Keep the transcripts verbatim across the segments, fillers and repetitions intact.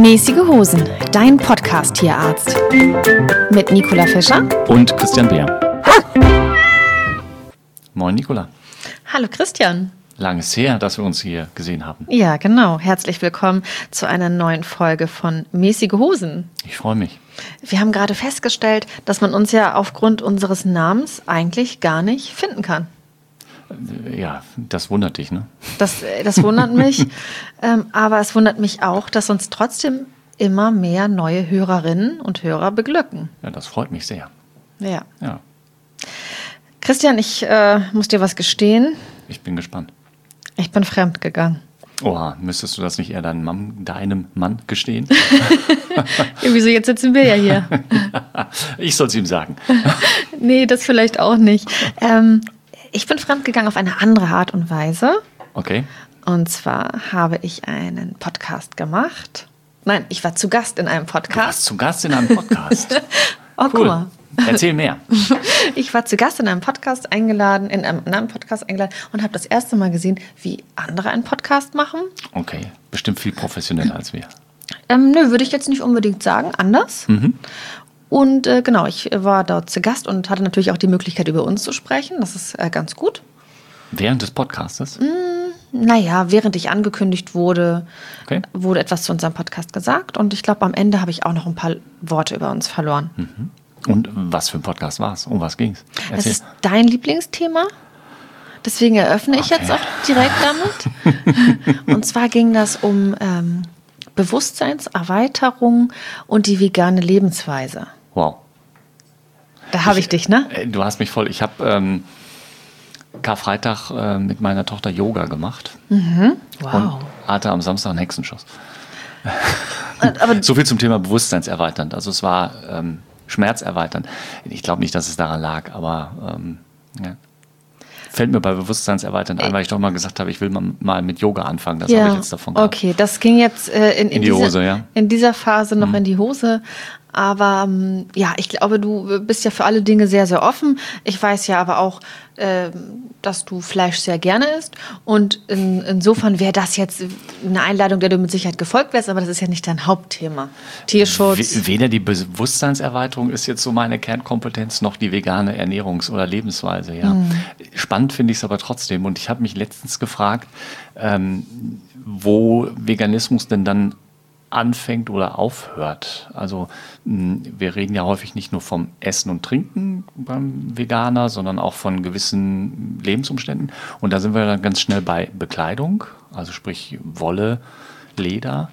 Mäßige Hosen, dein Podcast-Tierarzt. Mit Nicola Fischer und Christian Beer. Moin Nicola. Hallo Christian. Lang ist her, dass wir uns hier gesehen haben. Ja, genau. Herzlich willkommen zu einer neuen Folge von Mäßige Hosen. Ich freue mich. Wir haben gerade festgestellt, dass man uns ja aufgrund unseres Namens eigentlich gar nicht finden kann. Ja, das wundert dich, ne? Das, das wundert mich, ähm, aber es wundert mich auch, dass uns trotzdem immer mehr neue Hörerinnen und Hörer beglücken. Ja, das freut mich sehr. Ja. Ja. Christian, ich äh, muss dir was gestehen. Ich bin gespannt. Ich bin fremdgegangen. Oha, müsstest du das nicht eher deinem Mann, deinem Mann gestehen? Ja, wieso, jetzt sitzen wir ja hier. Ich soll es ihm sagen. Nee, das vielleicht auch nicht. Ähm, ich bin fremdgegangen auf eine andere Art und Weise. Okay. Und zwar habe ich einen Podcast gemacht. Nein, ich war zu Gast in einem Podcast. Du warst zu Gast in einem Podcast. Oh, cool. Guck mal. Erzähl mehr. Ich war zu Gast in einem Podcast eingeladen, in einem, in einem Podcast eingeladen und habe das erste Mal gesehen, wie andere einen Podcast machen. Okay, bestimmt viel professioneller als wir. Ähm, nö, würde ich jetzt nicht unbedingt sagen, anders. Mhm. Und äh, genau, ich war dort zu Gast und hatte natürlich auch die Möglichkeit, über uns zu sprechen. Das ist äh, ganz gut. Während des Podcastes? Naja, während ich angekündigt wurde, Okay. wurde etwas zu unserem Podcast gesagt. Und ich glaube, am Ende habe ich auch noch ein paar Worte über uns verloren. Mhm. Und was für ein Podcast war es? Um was ging es? Das ist dein Lieblingsthema. Deswegen eröffne ich Okay. jetzt auch direkt damit. Und zwar ging das um ähm, Bewusstseinserweiterung und die vegane Lebensweise. Wow. Da habe ich, ich dich, ne? Äh, Du hast mich voll. Ich habe ähm, Karfreitag äh, mit meiner Tochter Yoga gemacht. Mhm. Und Wow. hatte am Samstag einen Hexenschuss. Aber So viel zum Thema bewusstseinserweiternd. Also es war ähm, schmerzerweiternd. Ich glaube nicht, dass es daran lag, aber ähm, ja. Fällt mir bei bewusstseinserweiternd ein, weil ich doch mal gesagt habe, ich will mal, mal mit Yoga anfangen. Das habe ich jetzt davon gehabt. Okay, das ging jetzt äh, in, in, In die diese, Hose, ja. in dieser Phase noch Mhm. in die Hose. Aber ähm, ja, ich glaube, du bist ja für alle Dinge sehr, sehr offen. Ich weiß ja aber auch, äh, dass du Fleisch sehr gerne isst. Und in, insofern wäre das jetzt eine Einladung, der du mit Sicherheit gefolgt wärst, aber das ist ja nicht dein Hauptthema. Tierschutz. W- Weder die Bewusstseinserweiterung ist jetzt so meine Kernkompetenz, noch die vegane Ernährungs- oder Lebensweise. Ja. Mhm. Spannend finde ich es aber trotzdem. Und ich habe mich letztens gefragt, ähm, wo Veganismus denn dann anfängt oder aufhört. Also mh, wir reden ja häufig nicht nur vom Essen und Trinken beim Veganer, sondern auch von gewissen Lebensumständen. Und da sind wir dann ganz schnell bei Bekleidung, also sprich Wolle, Leder.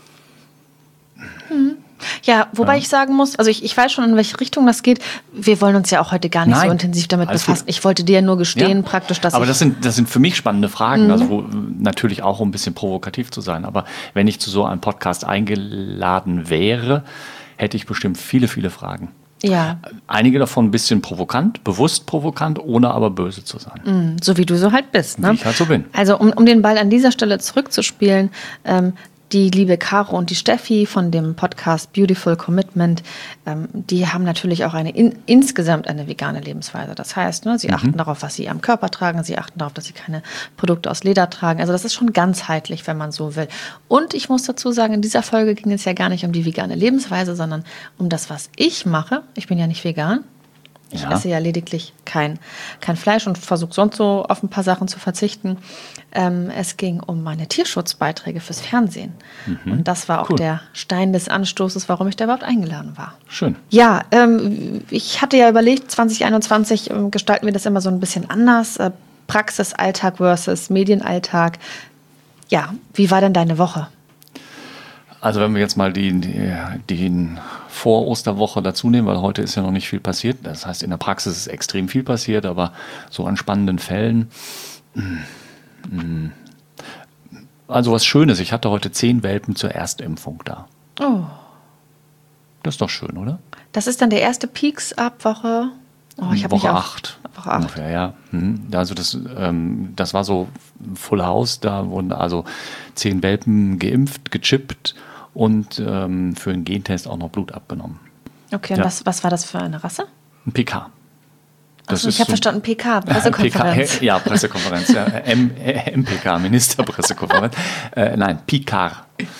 Ja, wobei Ja. ich sagen muss, also ich, ich weiß schon, in welche Richtung das geht. Wir wollen uns ja auch heute gar nicht Nein, so intensiv damit alles befassen. gut. Ich wollte dir ja nur gestehen, Ja. praktisch, dass aber ich... das sind, das sind für mich spannende Fragen, also wo, natürlich auch um ein bisschen provokativ zu sein. Aber wenn ich zu so einem Podcast eingeladen wäre, hätte ich bestimmt viele, viele Fragen. ja, Einige davon ein bisschen provokant, bewusst provokant, ohne aber böse zu sein. so wie du so halt bist. Ne? Wie ich halt so bin. Also um, um den Ball an dieser Stelle zurückzuspielen, ähm, die liebe Caro und die Steffi von dem Podcast Beautiful Commitment, ähm, die haben natürlich auch eine in, insgesamt eine vegane Lebensweise. Das heißt, ne, sie Mhm. achten darauf, was sie am Körper tragen, sie achten darauf, dass sie keine Produkte aus Leder tragen. Also das ist schon ganzheitlich, wenn man so will. Und ich muss dazu sagen, in dieser Folge ging es ja gar nicht um die vegane Lebensweise, sondern um das, was ich mache. Ich bin ja nicht vegan. Ich Ja. esse ja lediglich kein, kein Fleisch und versuche sonst so auf ein paar Sachen zu verzichten. Ähm, es ging um meine Tierschutzbeiträge fürs Fernsehen. Und das war auch Cool. der Stein des Anstoßes, warum ich da überhaupt eingeladen war. Schön. Ja, ähm, ich hatte ja überlegt, zwanzig einundzwanzig ähm, gestalten wir das immer so ein bisschen anders. Äh, Praxisalltag versus Medienalltag. Ja, wie war denn deine Woche? Also wenn wir jetzt mal die, die, die Vor-Osterwoche dazu nehmen, weil heute ist ja noch nicht viel passiert. Das heißt, in der Praxis ist extrem viel passiert, aber so an spannenden Fällen. mm, mm. Also was Schönes, ich hatte heute zehn Welpen zur Erstimpfung da. Oh, Das ist doch schön, oder? das ist dann der erste Peaks ab Woche. Oh, ich hab mich Woche auch- acht. Woche acht. Ungefähr, ja. Mhm. Also das, ähm, das war so Full House, da wurden also zehn Welpen geimpft, gechippt und ähm, für einen Gentest auch noch Blut abgenommen. Okay, und Ja. was, was war das für eine Rasse? Ein P K. Achso, ich habe so- verstanden, P K, Pressekonferenz. P K, ja, Pressekonferenz, ja. M, M P K, Ministerpressekonferenz. Äh, nein, P K.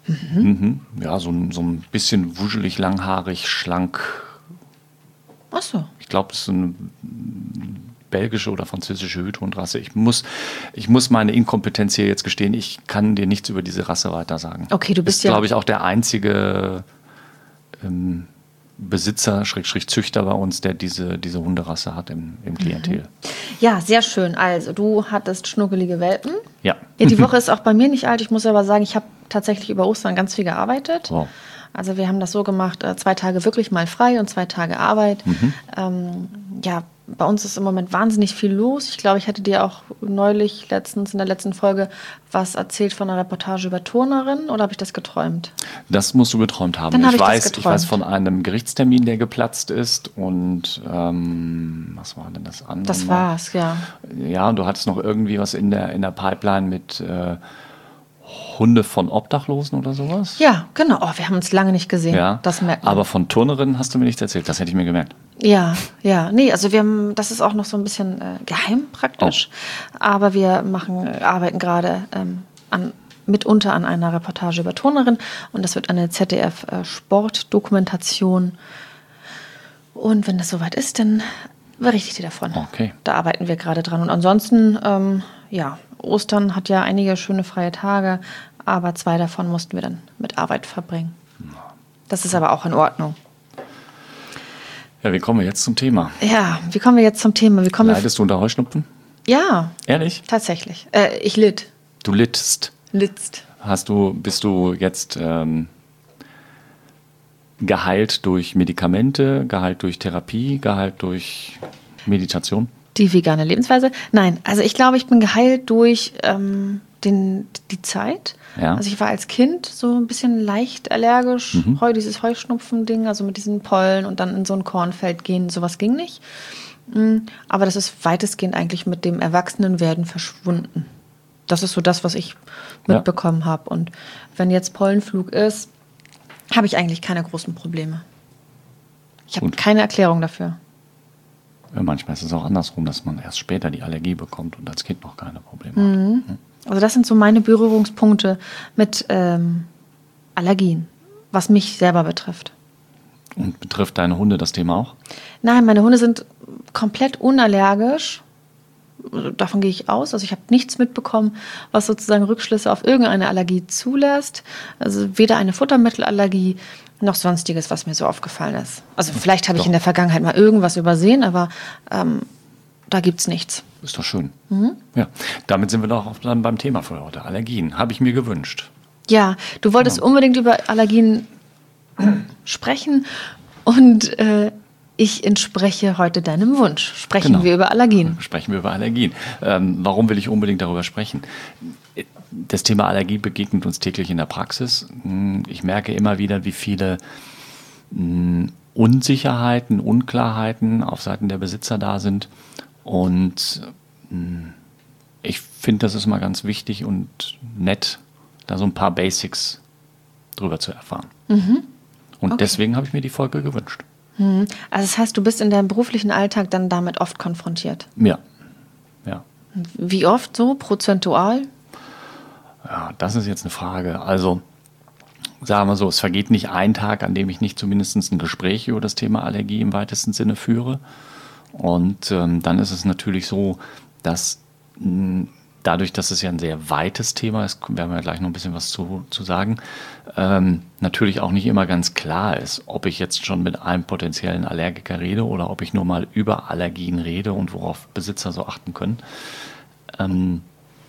Mhm. Mhm. Ja, so, ein- so ein bisschen wuschelig, langhaarig, schlank. Ach so. Ich glaube, das ist eine belgische oder französische Hüthhundrasse. Ich muss, ich muss meine Inkompetenz hier jetzt gestehen. Ich kann dir nichts über diese Rasse weiter sagen. Okay, du bist ist, ja- glaube ich, auch der einzige ähm, Besitzer, Schrägstrich Züchter bei uns, der diese, diese Hunderasse hat im, im Klientel. Ja, sehr schön. Also, du hattest schnuckelige Welpen. Ja. Ja, die Woche ist auch bei mir nicht alt. Ich muss aber sagen, ich habe tatsächlich über Ostern ganz viel gearbeitet. Wow. Also wir haben das so gemacht, äh, zwei Tage wirklich mal frei und zwei Tage Arbeit. Mhm. Ähm, ja, bei uns ist im Moment wahnsinnig viel los. Ich glaube, ich hatte dir auch neulich, letztens in der letzten Folge, was erzählt von einer Reportage über Turnerinnen, oder habe ich das geträumt? Das musst du geträumt haben. Dann hab ich, ich das weiß, ich geträumt. weiß von einem Gerichtstermin, der geplatzt ist. Und ähm, was war denn das andere? Das noch? war's, ja. Ja, und du hattest noch irgendwie was in der, in der Pipeline mit äh, Hunde von Obdachlosen oder sowas? Ja, genau. Oh, wir haben uns lange nicht gesehen. Ja, Das merkt man. aber von Turnerinnen hast du mir nichts erzählt. Das hätte ich mir gemerkt. Ja, ja. Nee, also wir haben, das ist auch noch so ein bisschen äh, geheim praktisch. Aber wir machen, äh, arbeiten gerade ähm, an, mitunter an einer Reportage über Turnerin. Und das wird eine Z D F-Sportdokumentation. Und wenn das soweit ist, dann berichte ich dir davon. Okay. Da arbeiten wir gerade dran. Und ansonsten, ähm, ja, Ostern hat ja einige schöne freie Tage, aber zwei davon mussten wir dann mit Arbeit verbringen. Das ist aber auch in Ordnung. Ja, wie kommen wir jetzt zum Thema? Ja, wie kommen wir jetzt zum Thema? Wie kommen wir Leidest du unter Heuschnupfen? Ja, Ehrlich? tatsächlich. Äh, ich litt. Du littst. Litzt. Hast du, bist du jetzt ähm, geheilt durch Medikamente, geheilt durch Therapie, geheilt durch Meditation? Die vegane Lebensweise? Nein, also ich glaube, ich bin geheilt durch ähm, den, die Zeit. Ja. Also ich war als Kind so ein bisschen leicht allergisch. Mhm. Heu, dieses Heuschnupfen-Ding, also mit diesen Pollen und dann in so ein Kornfeld gehen, sowas ging nicht. Mm, Aber das ist weitestgehend eigentlich mit dem Erwachsenenwerden verschwunden. Das ist so das, was ich Ja. mitbekommen habe. Und wenn jetzt Pollenflug ist, habe ich eigentlich keine großen Probleme. Ich habe Gut. keine Erklärung dafür. Ja, manchmal ist es auch andersrum, dass man erst später die Allergie bekommt und als Kind noch keine Probleme Mhm. hat. Also das sind so meine Berührungspunkte mit ähm, Allergien, was mich selber betrifft. Und betrifft deine Hunde das Thema auch? Nein, meine Hunde sind komplett unallergisch. Davon gehe ich aus. Also ich habe nichts mitbekommen, was sozusagen Rückschlüsse auf irgendeine Allergie zulässt. Also weder eine Futtermittelallergie noch sonstiges, was mir so aufgefallen ist. Also vielleicht habe ich Doch. in der Vergangenheit mal irgendwas übersehen, aber ähm, da gibt es nichts. Ist doch schön. Ja, damit sind wir doch auch dann beim Thema für heute. Allergien, habe ich mir gewünscht. Ja, du wolltest unbedingt über Allergien sprechen und äh, ich entspreche heute deinem Wunsch. Sprechen Genau. wir über Allergien. Sprechen wir über Allergien. Ähm, warum will ich unbedingt darüber sprechen? Das Thema Allergie begegnet uns täglich in der Praxis. Ich merke immer wieder, wie viele mh, Unsicherheiten, Unklarheiten auf Seiten der Besitzer da sind. Und mh, ich finde, das ist mal ganz wichtig und nett, da so ein paar Basics drüber zu erfahren. Und Okay. deswegen habe ich mir die Folge gewünscht. Mhm. Also das heißt, du bist in deinem beruflichen Alltag dann damit oft konfrontiert. Ja, ja. Wie oft so? Prozentual? Ja, das ist jetzt eine Frage. Also, sagen wir so, es vergeht nicht ein Tag, an dem ich nicht zumindest ein Gespräch über das Thema Allergie im weitesten Sinne führe. Und ähm, dann ist es natürlich so, dass mh, dadurch, dass es ja ein sehr weites Thema ist, werden wir gleich noch ein bisschen was zu, zu sagen, ähm, natürlich auch nicht immer ganz klar ist, ob ich jetzt schon mit einem potenziellen Allergiker rede oder ob ich nur mal über Allergien rede und worauf Besitzer so achten können. Ähm,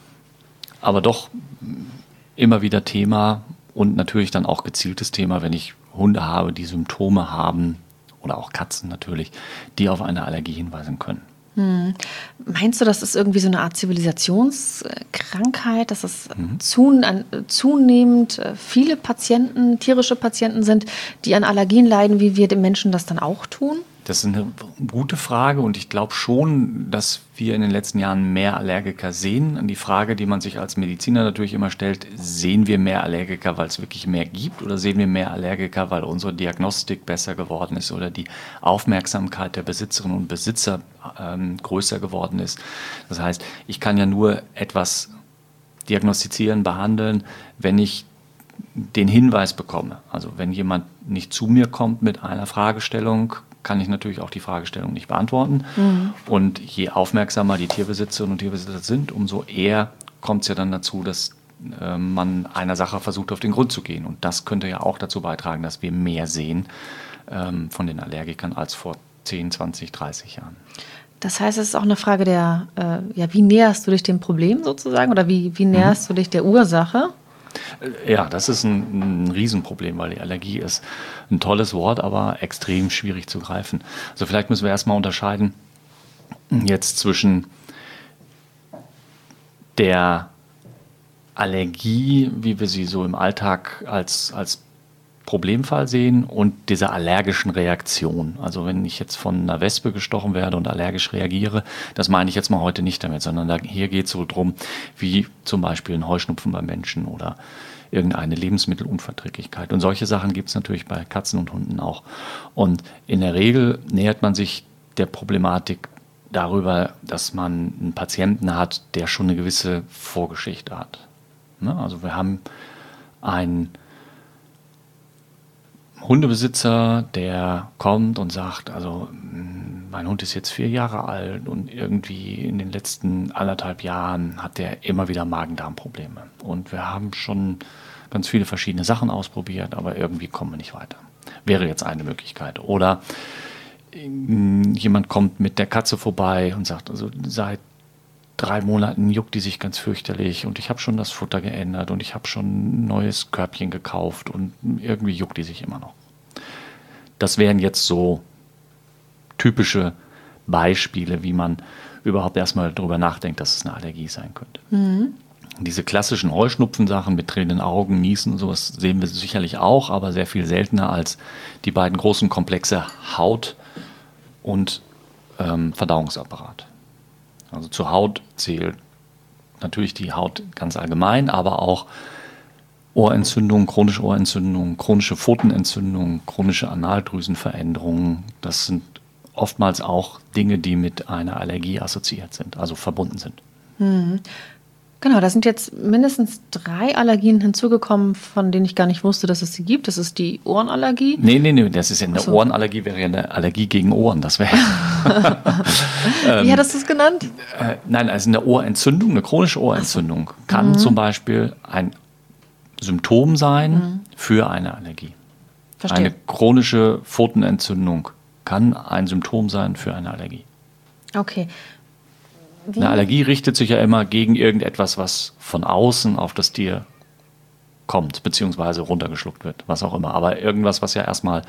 aber doch immer wieder Thema und natürlich dann auch gezieltes Thema, wenn ich Hunde habe, die Symptome haben oder auch Katzen natürlich, die auf eine Allergie hinweisen können. Meinst du, das ist irgendwie so eine Art Zivilisationskrankheit, dass es zun an, zunehmend äh, viele Patienten, tierische Patienten sind, die an Allergien leiden, wie wir den Menschen das dann auch tun? Das ist eine gute Frage und ich glaube schon, dass wir in den letzten Jahren mehr Allergiker sehen. Die Frage, die man sich als Mediziner natürlich immer stellt, sehen wir mehr Allergiker, weil es wirklich mehr gibt oder sehen wir mehr Allergiker, weil unsere Diagnostik besser geworden ist oder die Aufmerksamkeit der Besitzerinnen und Besitzer ähm, größer geworden ist. Das heißt, ich kann ja nur etwas diagnostizieren, behandeln, wenn ich den Hinweis bekomme. Also wenn jemand nicht zu mir kommt mit einer Fragestellung, kann ich natürlich auch die Fragestellung nicht beantworten. Mhm. Und je aufmerksamer die Tierbesitzerinnen und Tierbesitzer sind, umso eher kommt es ja dann dazu, dass äh, man einer Sache versucht, auf den Grund zu gehen. Und das könnte ja auch dazu beitragen, dass wir mehr sehen ähm, von den Allergikern als vor zehn, zwanzig, dreißig Jahren. Das heißt, es ist auch eine Frage der, äh, ja, wie näherst du dich dem Problem sozusagen oder wie, wie näherst mhm. du dich der Ursache? Ja, das ist ein, ein Riesenproblem, weil die Allergie ist ein tolles Wort, aber extrem schwierig zu greifen. Also vielleicht müssen wir erstmal unterscheiden jetzt zwischen der Allergie, wie wir sie so im Alltag als, als Problemfall sehen, und dieser allergischen Reaktion. Also wenn ich jetzt von einer Wespe gestochen werde und allergisch reagiere, das meine ich jetzt mal heute nicht damit, sondern da, hier geht es so drum, wie zum Beispiel ein Heuschnupfen beim Menschen oder irgendeine Lebensmittelunverträglichkeit. Und solche Sachen gibt es natürlich bei Katzen und Hunden auch. Und in der Regel nähert man sich der Problematik darüber, dass man einen Patienten hat, der schon eine gewisse Vorgeschichte hat. Ne? Also wir haben einen Hundebesitzer, der kommt und sagt, also mein Hund ist jetzt vier Jahre alt und irgendwie in den letzten anderthalb Jahren hat der immer wieder Magen-Darm-Probleme. Und wir haben schon ganz viele verschiedene Sachen ausprobiert, aber irgendwie kommen wir nicht weiter. Wäre jetzt eine Möglichkeit. Oder jemand kommt mit der Katze vorbei und sagt, also seit drei Monaten juckt die sich ganz fürchterlich und ich habe schon das Futter geändert und ich habe schon ein neues Körbchen gekauft und irgendwie juckt die sich immer noch. Das wären jetzt so typische Beispiele, wie man überhaupt erstmal darüber nachdenkt, dass es eine Allergie sein könnte. Mhm. Diese klassischen Heuschnupfensachen mit tränenden Augen, Niesen und sowas sehen wir sicherlich auch, aber sehr viel seltener als die beiden großen Komplexe Haut und ähm, Verdauungsapparat. Also zur Haut zählt natürlich die Haut ganz allgemein, aber auch Ohrentzündung, chronische Ohrentzündung, chronische Pfotenentzündung, chronische Analdrüsenveränderungen. Das sind oftmals auch Dinge, die mit einer Allergie assoziiert sind, also verbunden sind. Mhm. Genau, da sind jetzt mindestens drei Allergien hinzugekommen, von denen ich gar nicht wusste, dass es sie gibt. Das ist die Ohrenallergie. Nee, nee, nee, das ist ja eine so. Ohrenallergie, wäre ja eine Allergie gegen Ohren. Das wäre. Wie hattest du es genannt? Äh, nein, also eine Ohrentzündung, eine chronische Ohrentzündung so. kann mhm. zum Beispiel ein Symptom sein mhm. für eine Allergie. Verstehe. Eine chronische Pfotenentzündung kann ein Symptom sein für eine Allergie. Okay. Wie? Eine Allergie richtet sich ja immer gegen irgendetwas, was von außen auf das Tier kommt, beziehungsweise runtergeschluckt wird, was auch immer. Aber irgendwas, was ja erstmal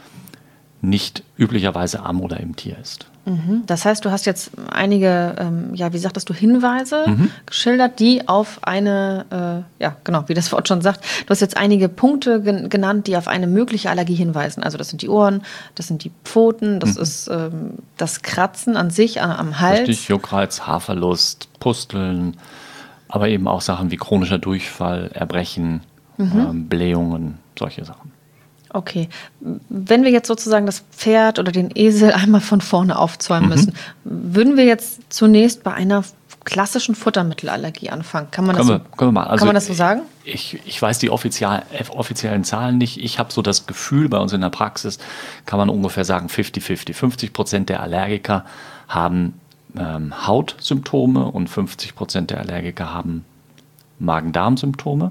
nicht üblicherweise am oder im Tier ist. Mhm. Das heißt, du hast jetzt einige, ähm, ja, wie sagtest du, Hinweise mhm. geschildert, die auf eine, äh, ja, genau, wie das Wort schon sagt, du hast jetzt einige Punkte gen- genannt, die auf eine mögliche Allergie hinweisen. Also das sind die Ohren, das sind die Pfoten, das mhm. ist ähm, das Kratzen an sich, äh, am Hals. Richtig, Juckreiz, Haarverlust, Pusteln, aber eben auch Sachen wie chronischer Durchfall, Erbrechen, mhm. ähm, Blähungen, solche Sachen. Okay, wenn wir jetzt sozusagen das Pferd oder den Esel einmal von vorne aufzäumen mhm. müssen, würden wir jetzt zunächst bei einer klassischen Futtermittelallergie anfangen? Kann man, das, können wir, können wir mal. Also kann man das so sagen? Ich, ich weiß die offiziell, offiziellen Zahlen nicht. Ich habe so das Gefühl, bei uns in der Praxis kann man ungefähr sagen fünfzig fünfzig. fünfzig Prozent der Allergiker haben ähm, Hautsymptome und fünfzig Prozent der Allergiker haben Magen-Darm-Symptome.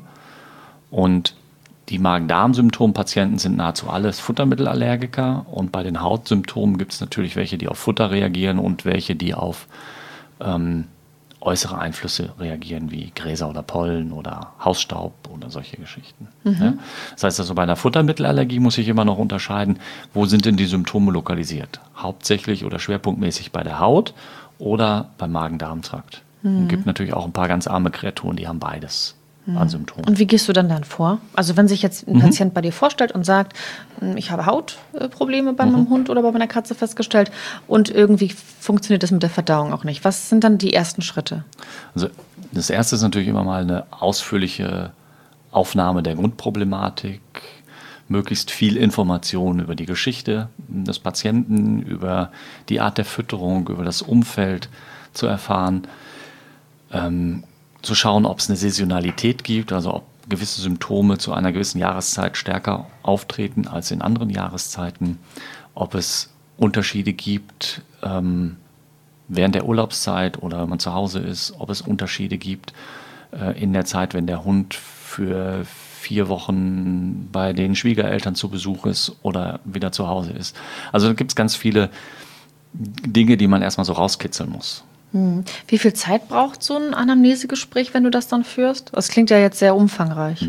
Und die Magen-Darm-Symptom-Patienten sind nahezu alles Futtermittelallergiker, und bei den Hautsymptomen gibt es natürlich welche, die auf Futter reagieren und welche, die auf ähm, äußere Einflüsse reagieren, wie Gräser oder Pollen oder Hausstaub oder solche Geschichten. Mhm. Ja? Das heißt also, bei einer Futtermittelallergie muss ich immer noch unterscheiden, wo sind denn die Symptome lokalisiert? Hauptsächlich oder schwerpunktmäßig bei der Haut oder beim Magen-Darm-Trakt. Mhm. Es gibt natürlich auch ein paar ganz arme Kreaturen, die haben beides. An Symptomen. Und wie gehst du dann dann vor? Also wenn sich jetzt ein mhm. Patient bei dir vorstellt und sagt, ich habe Hautprobleme bei mhm. meinem Hund oder bei meiner Katze festgestellt und irgendwie funktioniert das mit der Verdauung auch nicht. Was sind dann die ersten Schritte? Also das erste ist natürlich immer mal eine ausführliche Aufnahme der Grundproblematik, möglichst viel Information über die Geschichte des Patienten, über die Art der Fütterung, über das Umfeld zu erfahren. Ähm, zu schauen, ob es eine Saisonalität gibt, also ob gewisse Symptome zu einer gewissen Jahreszeit stärker auftreten als in anderen Jahreszeiten, ob es Unterschiede gibt ähm, während der Urlaubszeit oder wenn man zu Hause ist, ob es Unterschiede gibt äh, in der Zeit, wenn der Hund für vier Wochen bei den Schwiegereltern zu Besuch ist oder wieder zu Hause ist. Also da gibt es ganz viele Dinge, die man erstmal so rauskitzeln muss. Hm. Wie viel Zeit braucht so ein Anamnesegespräch, wenn du das dann führst? Das klingt ja jetzt sehr umfangreich.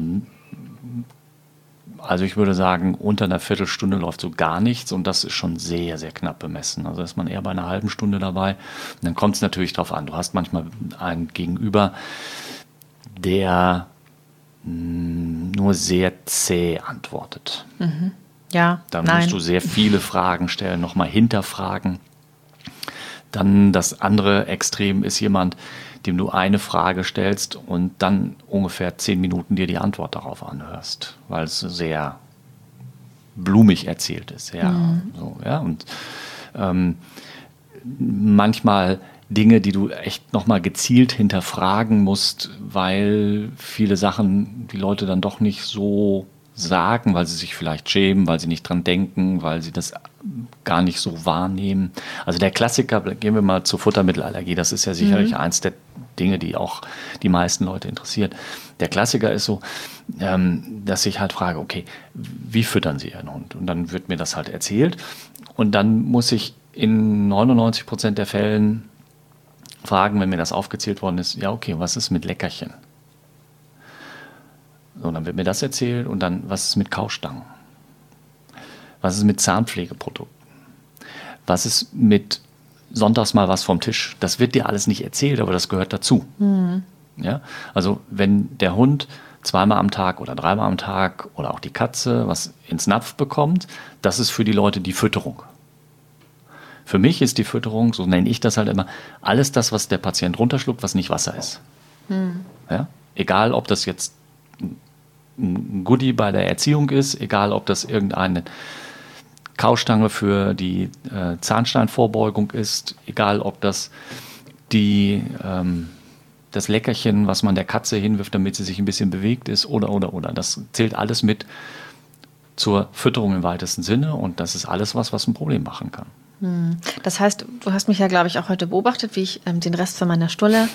Also ich würde sagen, unter einer Viertelstunde läuft so gar nichts und das ist schon sehr, sehr knapp bemessen. Also ist man eher bei einer halben Stunde dabei. Und dann kommt es natürlich drauf an. Du hast manchmal einen Gegenüber, der mh, nur sehr zäh antwortet. Mhm. Ja, Dann nein. musst du sehr viele Fragen stellen, nochmal hinterfragen. Dann das andere Extrem ist jemand, dem du eine Frage stellst und dann ungefähr zehn Minuten dir die Antwort darauf anhörst, weil es sehr blumig erzählt ist. Ja, mhm. so, ja. Und ähm, manchmal Dinge, die du echt nochmal gezielt hinterfragen musst, weil viele Sachen die Leute dann doch nicht so sagen, weil sie sich vielleicht schämen, weil sie nicht dran denken, weil sie das gar nicht so wahrnehmen. Also der Klassiker, gehen wir mal zur Futtermittelallergie, das ist ja sicherlich mhm. eins der Dinge, die auch die meisten Leute interessiert. Der Klassiker ist so, ähm, dass ich halt frage, okay, wie füttern Sie Ihren Hund? Und dann wird mir das halt erzählt und dann muss ich in neunundneunzig Prozent der Fällen fragen, wenn mir das aufgezählt worden ist, ja okay, was ist mit Leckerchen? So, dann wird mir das erzählt und dann, was ist mit Kaustangen? Was ist mit Zahnpflegeprodukten? Was ist mit sonntags mal was vom Tisch? Das wird dir alles nicht erzählt, aber das gehört dazu. Mhm. Ja? Also wenn der Hund zweimal am Tag oder dreimal am Tag oder auch die Katze was ins Napf bekommt, das ist für die Leute die Fütterung. Für mich ist die Fütterung, so nenne ich das halt immer, alles das, was der Patient runterschluckt, was nicht Wasser ist. Mhm. Ja? Egal, ob das jetzt ein Goodie bei der Erziehung ist, egal ob das irgendeine Kaustange für die äh, Zahnsteinvorbeugung ist, egal ob das die, ähm, das Leckerchen, was man der Katze hinwirft, damit sie sich ein bisschen bewegt ist oder, oder, oder. Das zählt alles mit zur Fütterung im weitesten Sinne und das ist alles was, was ein Problem machen kann. Das heißt, du hast mich ja, glaube ich, auch heute beobachtet, wie ich ähm, den Rest von meiner Stulle...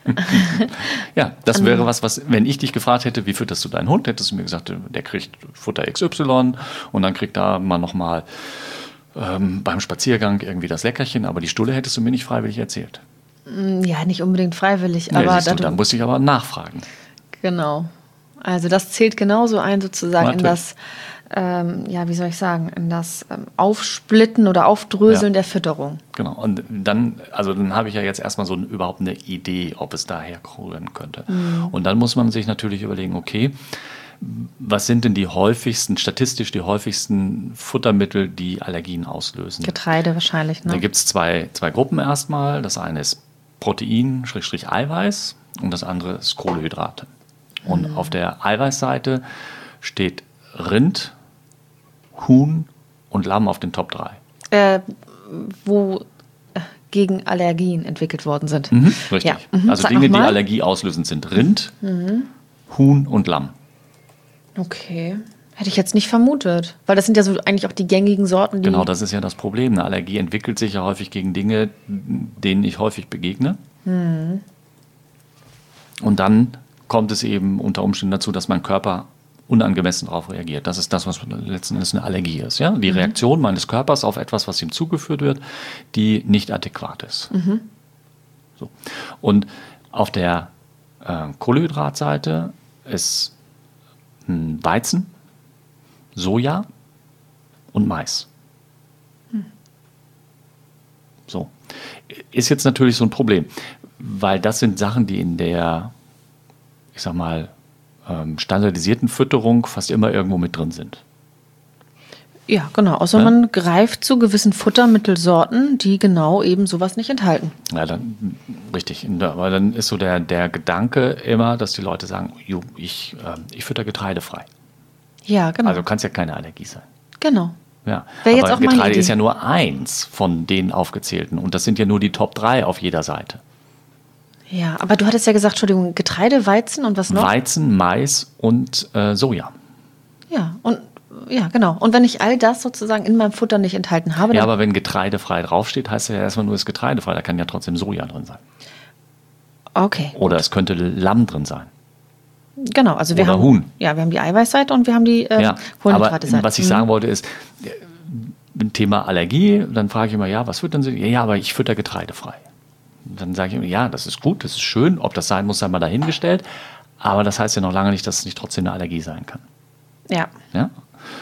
ja, das wäre was, was, wenn ich dich gefragt hätte, wie fütterst du deinen Hund, hättest du mir gesagt, der kriegt Futter X Y und dann kriegt da mal nochmal ähm, beim Spaziergang irgendwie das Leckerchen, aber die Stulle hättest du mir nicht freiwillig erzählt. Ja, nicht unbedingt freiwillig, nee, aber... Du, dann musste ich aber nachfragen. Genau. Also das zählt genauso ein sozusagen Natürlich. in das... Ähm, ja, wie soll ich sagen, in das ähm, Aufsplitten oder Aufdröseln ja. der Fütterung. Genau, und dann, also dann habe ich ja jetzt erstmal so ein, überhaupt eine Idee, ob es daher rühren könnte. Mhm. Und dann muss man sich natürlich überlegen, okay, was sind denn die häufigsten, statistisch die häufigsten Futtermittel, die Allergien auslösen? Getreide wahrscheinlich, ne? Da gibt es zwei, zwei Gruppen erstmal. Das eine ist Protein, Schrägstrich Eiweiß und das andere ist Kohlenhydrate. Und mhm. auf der Eiweißseite steht Rind, Huhn und Lamm auf den Top drei. Äh, wo äh, gegen Allergien entwickelt worden sind. Mhm, richtig. Ja. Mhm. Also Sag Dinge, die Allergie auslösend sind Rind, mhm. Huhn und Lamm. Okay. Hätte ich jetzt nicht vermutet. Weil das sind ja so eigentlich auch die gängigen Sorten, die... Genau, das ist ja das Problem. Eine Allergie entwickelt sich ja häufig gegen Dinge, denen ich häufig begegne. Mhm. Und dann kommt es eben unter Umständen dazu, dass mein Körper unangemessen darauf reagiert. Das ist das, was letzten Endes eine Allergie ist. Ja? Die mhm. Reaktion meines Körpers auf etwas, was ihm zugeführt wird, die nicht adäquat ist. Mhm. So. Und auf der äh, Kohlenhydratseite ist hm, Weizen, Soja und Mais. Mhm. So. Ist jetzt natürlich so ein Problem, weil das sind Sachen, die in der, ich sag mal, standardisierten Fütterung fast immer irgendwo mit drin sind. Ja, genau. Außer ja? man greift zu gewissen Futtermittelsorten, die genau eben sowas nicht enthalten. Ja, dann, richtig. Aber dann ist so der, der Gedanke immer, dass die Leute sagen, ich, äh, ich fütter getreidefrei. Ja, genau. Also kann es ja keine Allergie sein. Genau. Ja. Wäre jetzt Aber auch meine Getreide Idee. ist ja nur eins von den aufgezählten und das sind ja nur die Top drei auf jeder Seite. Ja, aber du hattest ja gesagt, Entschuldigung, Getreide, Weizen und was noch? Weizen, Mais und äh, Soja. Ja, und ja, genau. Und wenn ich all das sozusagen in meinem Futter nicht enthalten habe, Ja, dann aber wenn getreidefrei draufsteht, heißt ja erstmal nur, es ist getreidefrei. Da kann ja trotzdem Soja drin sein. okay. Oder es könnte Lamm drin sein. Genau, also wir Oder haben Huhn. Ja, wir haben die Eiweißseite und wir haben die äh, Ja, aber Kohlenhydrate-Seite. was ich sagen wollte ist, äh, Thema Allergie, dann frage ich immer, ja, was füttern Sie? Ja, ja, aber ich fütter getreidefrei. Dann sage ich immer, ja, das ist gut, das ist schön, ob das sein muss, sei mal dahingestellt. Aber das heißt ja noch lange nicht, dass es nicht trotzdem eine Allergie sein kann. Ja. Ja?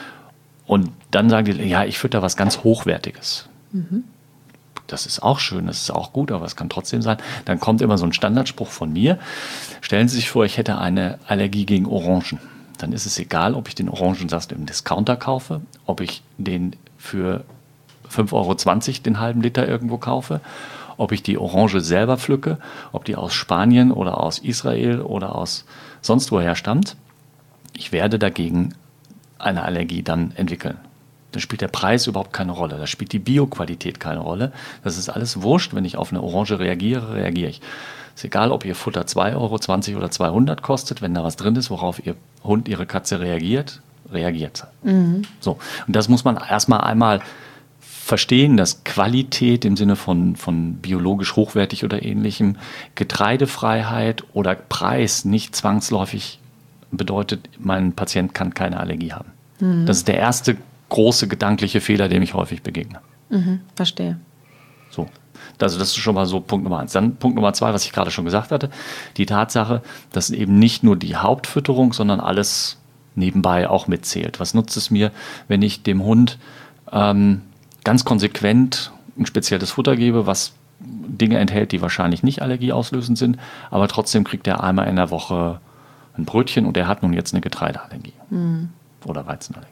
Und dann sagen die, ja, ich fütter was ganz Hochwertiges. Mhm. Das ist auch schön, das ist auch gut, aber es kann trotzdem sein. Dann kommt immer so ein Standardspruch von mir. Stellen Sie sich vor, ich hätte eine Allergie gegen Orangen. Dann ist es egal, ob ich den Orangensaft im Discounter kaufe, ob ich den für fünf Euro zwanzig den halben Liter irgendwo kaufe, ob ich die Orange selber pflücke, ob die aus Spanien oder aus Israel oder aus sonst woher stammt. Ich werde dagegen eine Allergie dann entwickeln. Da spielt der Preis überhaupt keine Rolle. Da spielt die Bioqualität keine Rolle. Das ist alles wurscht. Wenn ich auf eine Orange reagiere, reagiere ich. Ist egal, ob Ihr Futter zwei Euro zwanzig oder zweihundert kostet. Wenn da was drin ist, worauf Ihr Hund, Ihre Katze reagiert, reagiert sie. Mhm. So. Und das muss man erstmal einmal verstehen, dass Qualität im Sinne von, von biologisch hochwertig oder ähnlichem, Getreidefreiheit oder Preis nicht zwangsläufig bedeutet, mein Patient kann keine Allergie haben. Mhm. Das ist der erste große gedankliche Fehler, dem ich häufig begegne. Mhm, verstehe. So. Also das ist schon mal so Punkt Nummer eins. Dann Punkt Nummer zwei, was ich gerade schon gesagt hatte, die Tatsache, dass eben nicht nur die Hauptfütterung, sondern alles nebenbei auch mitzählt. Was nutzt es mir, wenn ich dem Hund ähm, ganz konsequent ein spezielles Futter gebe, was Dinge enthält, die wahrscheinlich nicht allergieauslösend sind, aber trotzdem kriegt er einmal in der Woche ein Brötchen und er hat nun jetzt eine Getreideallergie mhm. oder Weizenallergie.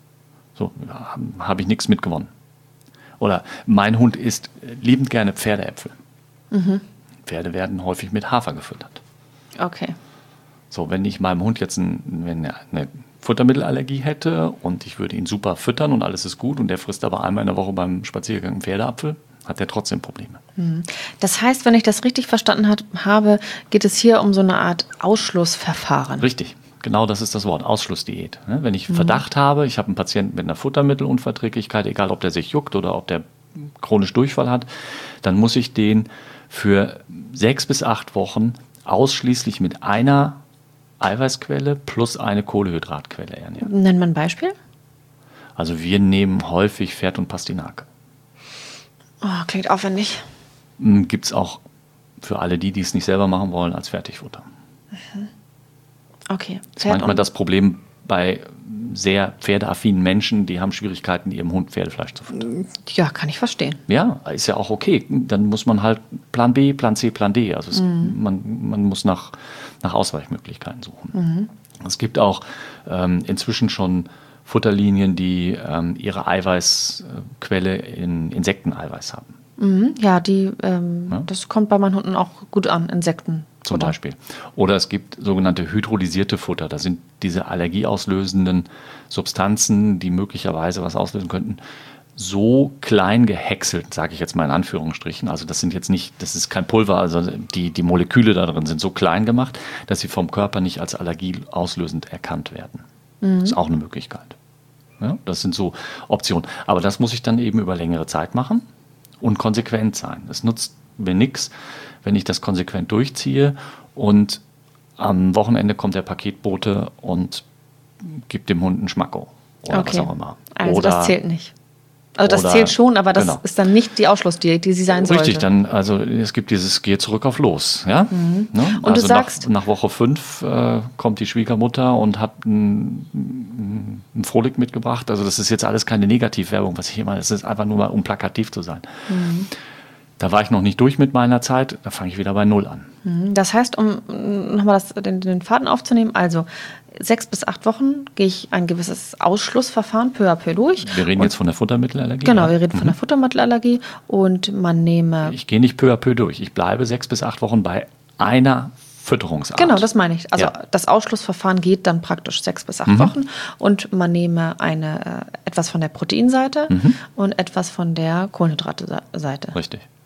So, ja, habe ich nichts mitgewonnen. Oder mein Hund isst liebend gerne Pferdeäpfel. Mhm. Pferde werden häufig mit Hafer gefüttert. Okay. So, wenn ich meinem Hund jetzt ein, wenn er eine Futtermittelallergie hätte und ich würde ihn super füttern und alles ist gut und der frisst aber einmal in der Woche beim Spaziergang einen Pferdeapfel, hat er trotzdem Probleme. Das heißt, wenn ich das richtig verstanden hat, habe, geht es hier um so eine Art Ausschlussverfahren. Richtig. Genau das ist das Wort, Ausschlussdiät. Wenn ich Verdacht mhm. habe, ich habe einen Patienten mit einer Futtermittelunverträglichkeit, egal ob der sich juckt oder ob der chronisch Durchfall hat, dann muss ich den für sechs bis acht Wochen ausschließlich mit einer Eiweißquelle plus eine Kohlehydratquelle ernähren. Nennt man ein Beispiel? Also wir nehmen häufig Pferd und Pastinake. Oh, klingt aufwendig. Gibt es auch für alle die, die es nicht selber machen wollen, als Fertigfutter. Mhm. Okay. Das ist manchmal das Problem bei sehr pferdeaffinen Menschen, die haben Schwierigkeiten, ihrem Hund Pferdefleisch zu füttern. Ja, kann ich verstehen. Ja, ist ja auch okay. Dann muss man halt Plan B, Plan C, Plan D. Also es, mhm. man, man muss nach, nach Ausweichmöglichkeiten suchen. Mhm. Es gibt auch ähm, inzwischen schon Futterlinien, die ähm, ihre Eiweißquelle in Insekteneiweiß haben. Mhm. Ja, die, ähm, ja? das kommt bei meinen Hunden auch gut an, Insekten. Zum Beispiel. Oder es gibt sogenannte hydrolysierte Futter. Da sind diese allergieauslösenden Substanzen, die möglicherweise was auslösen könnten, so klein gehäckselt, sage ich jetzt mal in Anführungsstrichen. Also das sind jetzt nicht, das ist kein Pulver, also die, die Moleküle da drin sind so klein gemacht, dass sie vom Körper nicht als allergieauslösend erkannt werden. Mhm. Das ist auch eine Möglichkeit. Ja, das sind so Optionen. Aber das muss ich dann eben über längere Zeit machen und konsequent sein. Es nutzt mir nichts, wenn ich das konsequent durchziehe und am Wochenende kommt der Paketbote und gibt dem Hund einen Schmacko oder okay. was auch immer. Also oder, das zählt nicht. Also das oder, zählt schon, aber das genau. ist dann nicht die Ausschlussdiät, die sie sein sollte. Richtig, dann, also es gibt dieses Geh zurück auf los. Ja? Mhm. Ne? Und also du sagst, nach, nach Woche fünf äh, kommt die Schwiegermutter und hat einen, einen Frohlich mitgebracht. Also das ist jetzt alles keine Negativwerbung, was ich hier meine. Es ist einfach nur mal, um plakativ zu sein. Mhm. Da war ich noch nicht durch mit meiner Zeit, da fange ich wieder bei Null an. Das heißt, um nochmal den, den Faden aufzunehmen, also sechs bis acht Wochen gehe ich ein gewisses Ausschlussverfahren peu à peu durch. Wir reden und, jetzt von der Futtermittelallergie. Genau, wir reden mhm. von der Futtermittelallergie und man nehme... Ich gehe nicht peu à peu durch, ich bleibe sechs bis acht Wochen bei einer Fütterungsart. Genau, das meine ich. Also ja. das Ausschlussverfahren geht dann praktisch sechs bis acht mhm. Wochen und man nehme eine, äh, etwas von der Proteinseite mhm. und etwas von der Kohlenhydratseite. Richtig.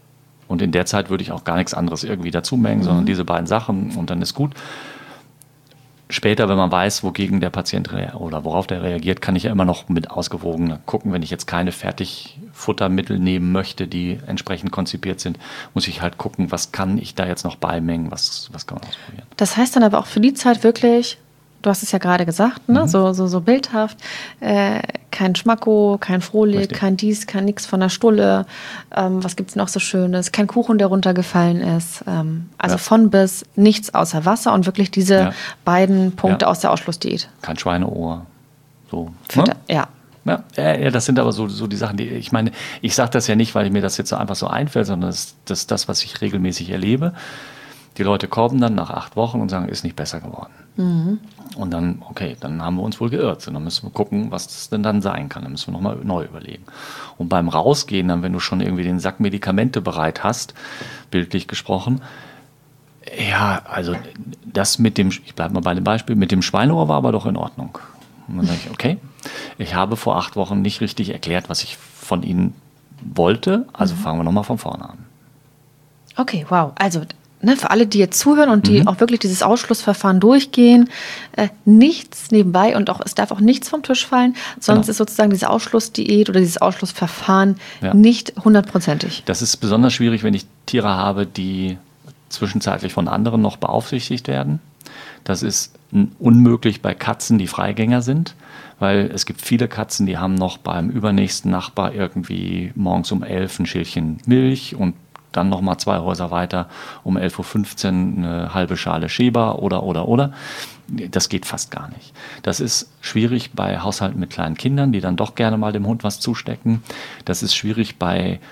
Und in der Zeit würde ich auch gar nichts anderes irgendwie dazu mengen, mhm. sondern diese beiden Sachen und dann ist gut. Später, wenn man weiß, wogegen der Patient rea- oder worauf der reagiert, kann ich ja immer noch mit ausgewogen gucken. Wenn ich jetzt keine Fertigfuttermittel nehmen möchte, die entsprechend konzipiert sind, muss ich halt gucken, was kann ich da jetzt noch beimengen, was, was kann man ausprobieren. Das heißt dann aber auch für die Zeit wirklich, du hast es ja gerade gesagt, ne? Mhm. so, so, so bildhaft, äh, kein Schmacko, kein Frohlig, Richtig. kein dies, kein nix von der Stulle, ähm, was gibt's noch so Schönes, kein Kuchen, der runtergefallen ist, ähm, also ja. von bis nichts außer Wasser und wirklich diese ja. beiden Punkte ja. aus der Ausschlussdiät. Kein Schweineohr, so. Für ne? da, ja. Ja, ja, das sind aber so, so die Sachen, die ich meine, ich sage das ja nicht, weil mir das jetzt so einfach so einfällt, sondern das, das ist das, was ich regelmäßig erlebe. Die Leute kommen dann nach acht Wochen und sagen, ist nicht besser geworden. Mhm. Und dann, okay, dann haben wir uns wohl geirrt. Und dann müssen wir gucken, was das denn dann sein kann. Dann müssen wir nochmal neu überlegen. Und beim Rausgehen, dann, wenn du schon irgendwie den Sack Medikamente bereit hast, bildlich gesprochen, ja, also das mit dem, ich bleibe mal bei dem Beispiel, mit dem Schweineohr war aber doch in Ordnung. Und dann sage ich, okay, ich habe vor acht Wochen nicht richtig erklärt, was ich von Ihnen wollte, also mhm. fangen wir nochmal von vorne an. Okay, wow. Also Ne, für alle, die jetzt zuhören und die mhm. auch wirklich dieses Ausschlussverfahren durchgehen, äh, nichts nebenbei und auch es darf auch nichts vom Tisch fallen, sonst genau. ist sozusagen diese Ausschlussdiät oder dieses Ausschlussverfahren ja. nicht hundertprozentig. Das ist besonders schwierig, wenn ich Tiere habe, die zwischenzeitlich von anderen noch beaufsichtigt werden. Das ist unmöglich bei Katzen, die Freigänger sind, weil es gibt viele Katzen, die haben noch beim übernächsten Nachbar irgendwie morgens um elf ein Schälchen Milch und dann nochmal zwei Häuser weiter um elf Uhr fünfzehn eine halbe Schale Schäber oder, oder, oder. Das geht fast gar nicht. Das ist schwierig bei Haushalten mit kleinen Kindern, die dann doch gerne mal dem Hund was zustecken. Das ist schwierig bei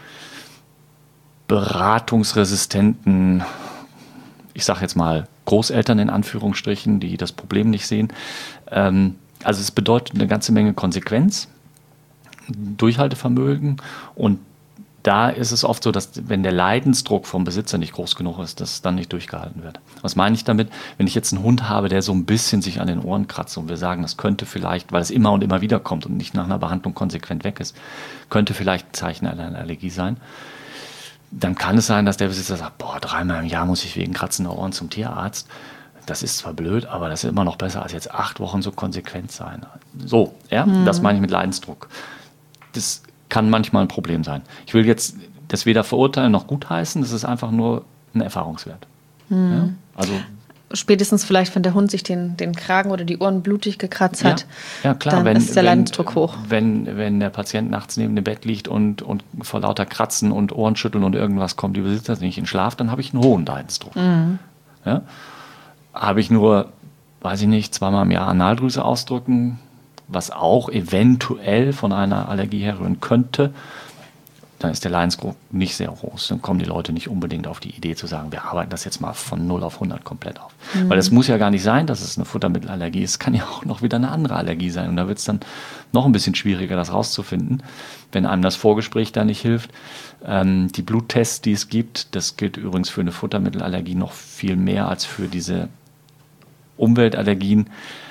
beratungsresistenten, ich sage jetzt mal Großeltern in Anführungsstrichen, die das Problem nicht sehen. Ähm, also es bedeutet eine ganze Menge Konsequenz, Durchhaltevermögen und da ist es oft so, dass wenn der Leidensdruck vom Besitzer nicht groß genug ist, dass es dann nicht durchgehalten wird. Was meine ich damit? Wenn ich jetzt einen Hund habe, der so ein bisschen sich an den Ohren kratzt und wir sagen, das könnte vielleicht, weil es immer und immer wieder kommt und nicht nach einer Behandlung konsequent weg ist, könnte vielleicht ein Zeichen einer Allergie sein, dann kann es sein, dass der Besitzer sagt, boah, dreimal im Jahr muss ich wegen kratzender Ohren zum Tierarzt. Das ist zwar blöd, aber das ist immer noch besser als jetzt acht Wochen so konsequent sein. So, ja, mhm. das meine ich mit Leidensdruck. Das kann manchmal ein Problem sein. Ich will jetzt das weder verurteilen noch gutheißen, das ist einfach nur ein Erfahrungswert. Hm. Ja? Also spätestens vielleicht, wenn der Hund sich den, den Kragen oder die Ohren blutig gekratzt hat, ja, ja, klar, dann wenn, ist der wenn, Leidensdruck hoch. Wenn, wenn der Patient nachts neben dem Bett liegt und, und vor lauter Kratzen und Ohrenschütteln und irgendwas kommt, die Besitzer nicht in Schlaf, dann habe ich einen hohen Leidensdruck. Mhm. Ja? Habe ich nur, weiß ich nicht, zweimal im Jahr Analdrüse ausdrücken, was auch eventuell von einer Allergie herrühren könnte, dann ist der Leidensdruck nicht sehr groß. Dann kommen die Leute nicht unbedingt auf die Idee zu sagen, wir arbeiten das jetzt mal von null auf hundert komplett auf. Mhm. Weil es muss ja gar nicht sein, dass es eine Futtermittelallergie ist. Es kann ja auch noch wieder eine andere Allergie sein. Und da wird es dann noch ein bisschen schwieriger, das rauszufinden, wenn einem das Vorgespräch da nicht hilft. Ähm, die Bluttests, die es gibt, das gilt übrigens für eine Futtermittelallergie noch viel mehr als für diese Umweltallergien,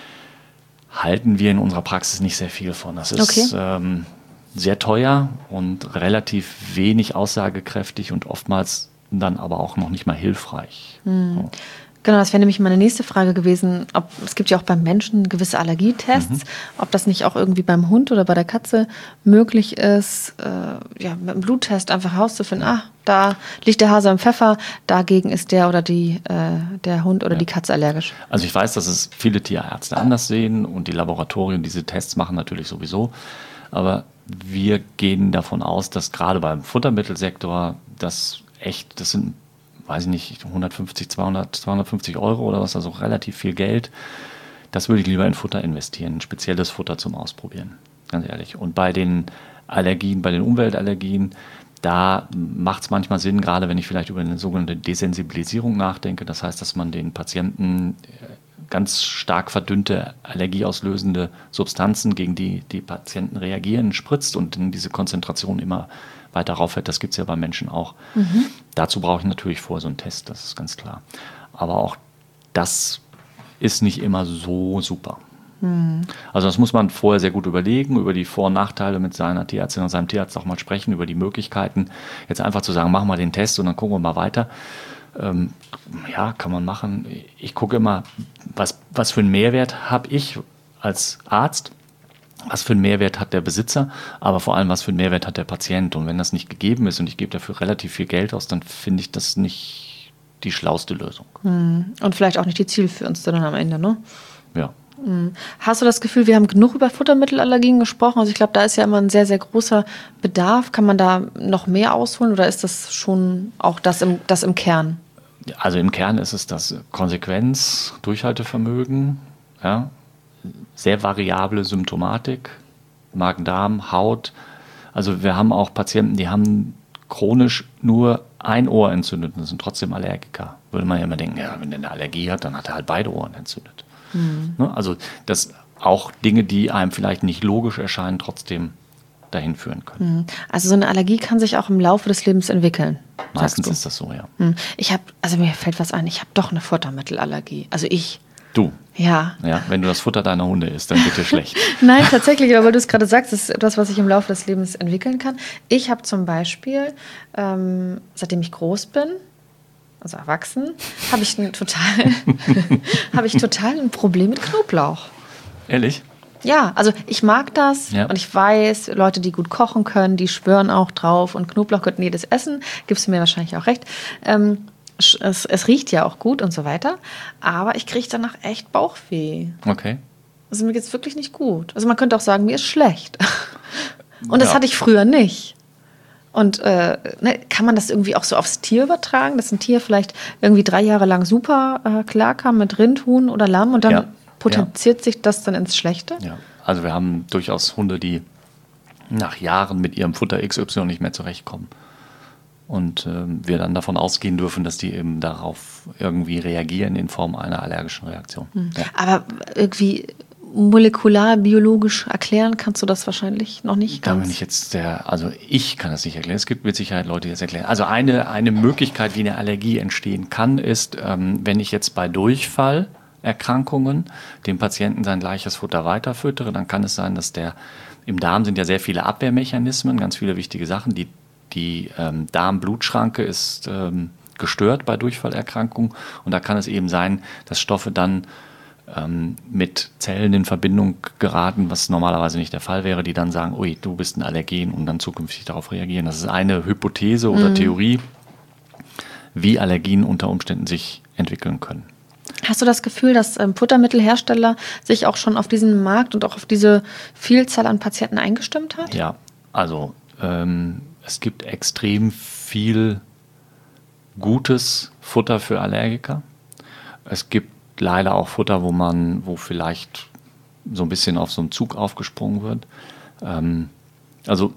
halten wir in unserer Praxis nicht sehr viel von. Das ist okay. ähm, sehr teuer und relativ wenig aussagekräftig und oftmals dann aber auch noch nicht mal hilfreich. Hm. So. Genau, das wäre nämlich meine nächste Frage gewesen. Ob, es gibt ja auch beim Menschen gewisse Allergietests, mhm. ob das nicht auch irgendwie beim Hund oder bei der Katze möglich ist, äh, ja, mit einem Bluttest einfach herauszufinden, ah, da liegt der Hase am Pfeffer, dagegen ist der oder die, äh, der Hund oder ja. die Katze allergisch. Also ich weiß, dass es viele Tierärzte anders sehen und die Laboratorien diese Tests machen natürlich sowieso, aber wir gehen davon aus, dass gerade beim Futtermittelsektor das echt, das sind weiß ich nicht, hundertfünfzig, zweihundert, zweihundertfünfzig Euro oder was, also relativ viel Geld. Das würde ich lieber in Futter investieren, ein spezielles Futter zum Ausprobieren, ganz ehrlich. Und bei den Allergien, bei den Umweltallergien, da macht es manchmal Sinn, gerade wenn ich vielleicht über eine sogenannte Desensibilisierung nachdenke, das heißt, dass man den Patienten ganz stark verdünnte, allergieauslösende Substanzen, gegen die die Patienten reagieren, spritzt und dann diese Konzentration immer weiter raufhält. Das gibt es ja bei Menschen auch. Mhm. Dazu brauche ich natürlich vorher so einen Test, das ist ganz klar. Aber auch das ist nicht immer so super. Hm. Also das muss man vorher sehr gut überlegen, über die Vor- und Nachteile mit seiner Tierärztin und seinem Tierarzt auch mal sprechen, über die Möglichkeiten. Jetzt einfach zu sagen, machen wir den Test und dann gucken wir mal weiter. Ähm, ja, kann man machen. Ich gucke immer, was, was für einen Mehrwert habe ich als Arzt, was für einen Mehrwert hat der Besitzer, aber vor allem, was für einen Mehrwert hat der Patient. Und wenn das nicht gegeben ist und ich gebe dafür relativ viel Geld aus, dann finde ich das nicht die schlauste Lösung. Und vielleicht auch nicht die zielführendste dann am Ende, ne? Ja. Hast du das Gefühl, wir haben genug über Futtermittelallergien gesprochen? Also ich glaube, da ist ja immer ein sehr, sehr großer Bedarf. Kann man da noch mehr ausholen oder ist das schon auch das im, das im Kern? Also im Kern ist es das Konsequenz, Durchhaltevermögen, ja, sehr variable Symptomatik, Magen-Darm, Haut. Also wir haben auch Patienten, die haben chronisch nur ein Ohr entzündet und sind trotzdem Allergiker. Würde man ja immer denken, ja, wenn der eine Allergie hat, dann hat er halt beide Ohren entzündet. Mhm. Also das auch Dinge, die einem vielleicht nicht logisch erscheinen, trotzdem dahin führen können. Also so eine Allergie kann sich auch im Laufe des Lebens entwickeln. Meistens ist das so, ja. Ich habe, also mir fällt was ein, ich habe doch eine Futtermittelallergie. Also ich. Du? Ja. Ja, wenn du das Futter deiner Hunde isst, dann wird dir schlecht. Nein, tatsächlich, aber weil du es gerade sagst, das ist etwas, was sich im Laufe des Lebens entwickeln kann. Ich habe zum Beispiel, ähm, seitdem ich groß bin, also erwachsen, habe ich ein total, habe ich total ein Problem mit Knoblauch. Ehrlich? Ja, also ich mag das ja. Und ich weiß, Leute, die gut kochen können, die schwören auch drauf und Knoblauch gehört in jedes Essen, gibst du mir wahrscheinlich auch recht. Ähm, es, es riecht ja auch gut und so weiter, aber ich kriege danach echt Bauchweh. Okay. Also mir geht es wirklich nicht gut. Also man könnte auch sagen, mir ist schlecht. Und das ja. hatte ich früher nicht. Und äh, ne, kann man das irgendwie auch so aufs Tier übertragen, dass ein Tier vielleicht irgendwie drei Jahre lang super äh, klarkam mit Rind, Huhn oder Lamm und dann ja. potenziert ja. sich das dann ins Schlechte? Ja, also wir haben durchaus Hunde, die nach Jahren mit ihrem Futter X Y nicht mehr zurechtkommen. Und äh, wir dann davon ausgehen dürfen, dass die eben darauf irgendwie reagieren in Form einer allergischen Reaktion. Mhm. Ja. Aber irgendwie molekular, biologisch erklären kannst du das wahrscheinlich noch nicht ganz? Da bin ich jetzt der, also ich kann das nicht erklären. Es gibt mit Sicherheit Leute, die das erklären. Also eine, eine Möglichkeit, wie eine Allergie entstehen kann, ist, ähm, wenn ich jetzt bei Durchfallerkrankungen dem Patienten sein gleiches Futter weiterfüttere, dann kann es sein, dass der, im Darm sind ja sehr viele Abwehrmechanismen, ganz viele wichtige Sachen. Die, die ähm, Darmblutschranke ist ähm, gestört bei Durchfallerkrankungen und da kann es eben sein, dass Stoffe dann mit Zellen in Verbindung geraten, was normalerweise nicht der Fall wäre, die dann sagen, ui, du bist ein Allergen und dann zukünftig darauf reagieren. Das ist eine Hypothese oder mhm. Theorie, wie Allergien unter Umständen sich entwickeln können. Hast du das Gefühl, dass ähm, Futtermittelhersteller sich auch schon auf diesen Markt und auch auf diese Vielzahl an Patienten eingestimmt hat? Ja, also ähm, es gibt extrem viel gutes Futter für Allergiker. Es gibt leider auch Futter, wo man, wo vielleicht so ein bisschen auf so einen Zug aufgesprungen wird. Ähm, also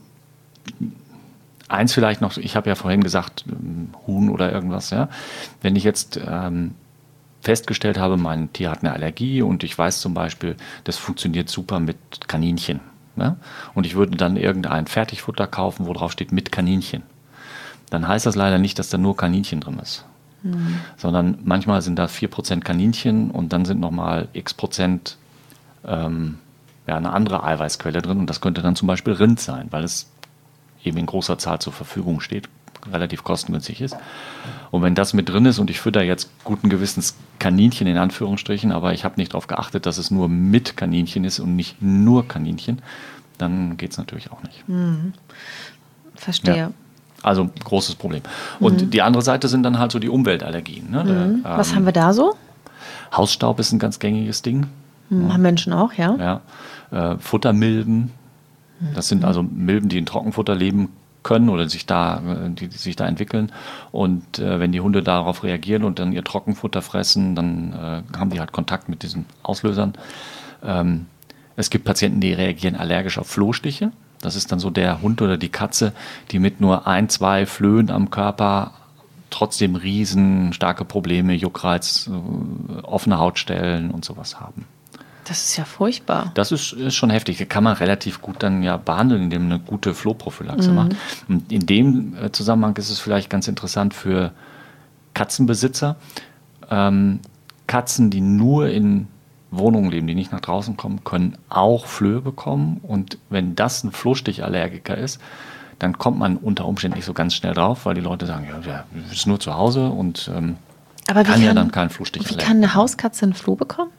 eins vielleicht noch, ich habe ja vorhin gesagt, Huhn oder irgendwas, ja. Wenn ich jetzt ähm, festgestellt habe, mein Tier hat eine Allergie und ich weiß zum Beispiel, das funktioniert super mit Kaninchen. Ja? Und ich würde dann irgendein Fertigfutter kaufen, wo drauf steht mit Kaninchen. Dann heißt das leider nicht, dass da nur Kaninchen drin ist. Mhm. Sondern manchmal sind da vier Prozent Kaninchen und dann sind nochmal x Prozent ähm, ja, eine andere Eiweißquelle drin und das könnte dann zum Beispiel Rind sein, weil es eben in großer Zahl zur Verfügung steht, relativ kostengünstig ist. Und wenn das mit drin ist und ich fütter jetzt guten Gewissens Kaninchen in Anführungsstrichen, aber ich habe nicht darauf geachtet, dass es nur mit Kaninchen ist und nicht nur Kaninchen, dann geht es natürlich auch nicht. Mhm. Verstehe. Ja. Also großes Problem. Und mhm. die andere Seite sind dann halt so die Umweltallergien. Ne? Mhm. Der, Was ähm, haben wir da so? Hausstaub ist ein ganz gängiges Ding. Mhm. Ja. Haben Menschen auch, ja. ja. Äh, Futtermilben. Mhm. Das sind also Milben, die in Trockenfutter leben können oder sich da, die, die sich da entwickeln. Und äh, wenn die Hunde darauf reagieren und dann ihr Trockenfutter fressen, dann äh, haben die halt Kontakt mit diesen Auslösern. Ähm, es gibt Patienten, die reagieren allergisch auf Flohstiche. Das ist dann so der Hund oder die Katze, die mit nur ein, zwei Flöhen am Körper trotzdem riesen starke Probleme, Juckreiz, offene Hautstellen und sowas haben. Das ist ja furchtbar. Das ist, ist schon heftig. Das kann man relativ gut dann ja behandeln, indem man eine gute Flohprophylaxe mhm. macht. Und in dem Zusammenhang ist es vielleicht ganz interessant für Katzenbesitzer. Ähm, Katzen, die nur in Wohnungen leben, die nicht nach draußen kommen, können auch Flöhe bekommen. Und wenn das ein Flohstichallergiker ist, dann kommt man unter Umständen nicht so ganz schnell drauf, weil die Leute sagen, ja, der ist nur zu Hause und ähm, Aber kann, kann ja dann keinen Flohstichallergiker. Wie kann eine Hauskatze einen Floh bekommen?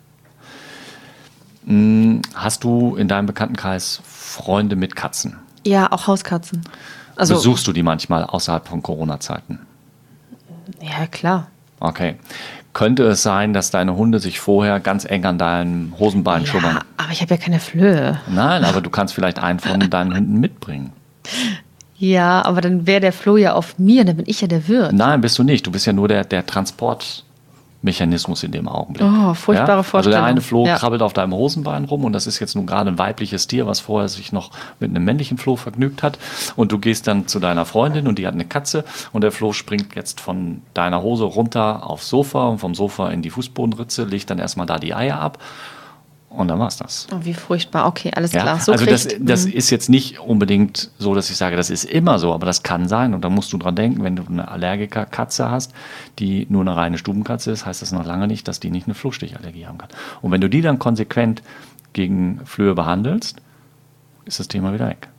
Hast du in deinem Bekanntenkreis Freunde mit Katzen? Ja, auch Hauskatzen. Also, Besuchst du die manchmal außerhalb von Corona-Zeiten? Ja, klar. Okay. Könnte es sein, dass deine Hunde sich vorher ganz eng an deinem Hosenbein Ja, schubbern? aber ich habe ja keine Flöhe. Nein, aber du kannst vielleicht einen von deinen Hunden mitbringen. Ja, aber dann wäre der Floh ja auf mir, dann bin ich ja der Wirt. Nein, bist du nicht. Du bist ja nur der, der Transportmechanismus in dem Augenblick. Oh, furchtbare ja? Vorstellung. Also der eine Floh Ja. krabbelt auf deinem Hosenbein rum und das ist jetzt nun gerade ein weibliches Tier, was vorher sich noch mit einem männlichen Floh vergnügt hat. Und du gehst dann zu deiner Freundin und die hat eine Katze und der Floh springt jetzt von deiner Hose runter aufs Sofa und vom Sofa in die Fußbodenritze, legt dann erstmal da die Eier ab. Und dann war's das. Oh, wie furchtbar. Okay, alles Ja? klar. So also das, kriegt- das Mhm. ist jetzt nicht unbedingt so, dass ich sage, das ist immer so, aber das kann sein. Und da musst du dran denken, wenn du eine Allergiker-Katze hast, die nur eine reine Stubenkatze ist, heißt das noch lange nicht, dass die nicht eine Flohstichallergie haben kann. Und wenn du die dann konsequent gegen Flöhe behandelst, ist das Thema wieder weg.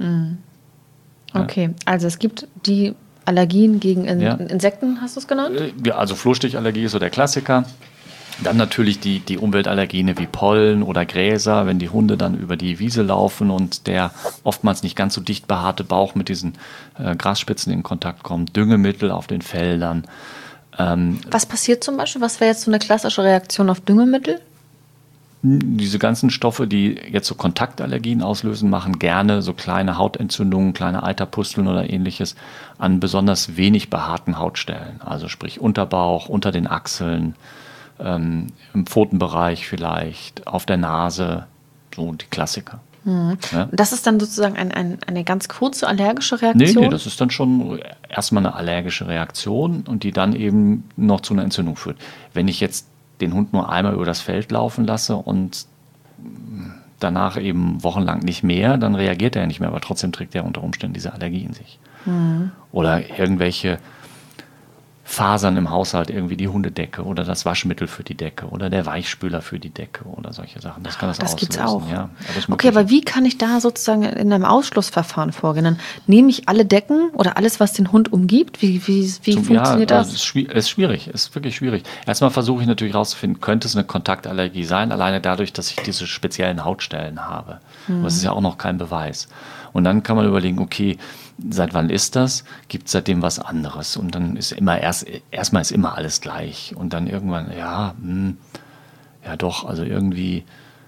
Okay, also es gibt die Allergien gegen In Ja. Insekten, hast du es genannt? Äh, ja, Also Flohstichallergie ist so der Klassiker. Dann natürlich die, die Umweltallergene wie Pollen oder Gräser, wenn die Hunde dann über die Wiese laufen und der oftmals nicht ganz so dicht behaarte Bauch mit diesen äh, Grasspitzen in Kontakt kommt, Düngemittel auf den Feldern. Ähm, Was passiert zum Beispiel? Was wäre jetzt so eine klassische Reaktion auf Düngemittel? diese ganzen Stoffe, die jetzt so Kontaktallergien auslösen, machen gerne so kleine Hautentzündungen, kleine Eiterpusteln oder ähnliches an besonders wenig behaarten Hautstellen. Also sprich Unterbauch, unter den Achseln, ähm, im Pfotenbereich vielleicht, auf der Nase, so die Klassiker. Ja? Das ist dann sozusagen ein, ein, eine ganz kurze allergische Nee, Reaktion? nee, das ist dann schon erstmal eine allergische Reaktion und die dann eben noch zu einer Entzündung führt. Wenn ich jetzt den Hund nur einmal über das Feld laufen lasse und danach eben wochenlang nicht mehr, dann reagiert er nicht mehr, aber trotzdem trägt er unter Umständen diese Allergie in sich. Mhm. Oder irgendwelche Fasern im Haushalt, irgendwie die Hundedecke oder das Waschmittel für die Decke oder der Weichspüler für die Decke oder solche Sachen. Das kann das, Das auslösen. gibt's auch. Ja, alles Okay, Mögliche. aber wie kann ich da sozusagen in einem Ausschlussverfahren vorgehen? Dann nehme ich alle Decken oder alles, was den Hund umgibt? Wie, wie, wie Zum- funktioniert ja, das? Es ist, schwi- es ist schwierig, es ist wirklich schwierig. Erstmal versuche ich natürlich herauszufinden, könnte es eine Kontaktallergie sein, alleine dadurch, dass ich diese speziellen Hautstellen habe. Aber das ist ja auch noch kein Beweis. Und dann kann man überlegen, okay, seit wann ist das? Gibt es seitdem was anderes? Und dann ist immer erst, erstmal ist immer alles gleich. Und dann irgendwann, ja, hm, ja doch, also irgendwie,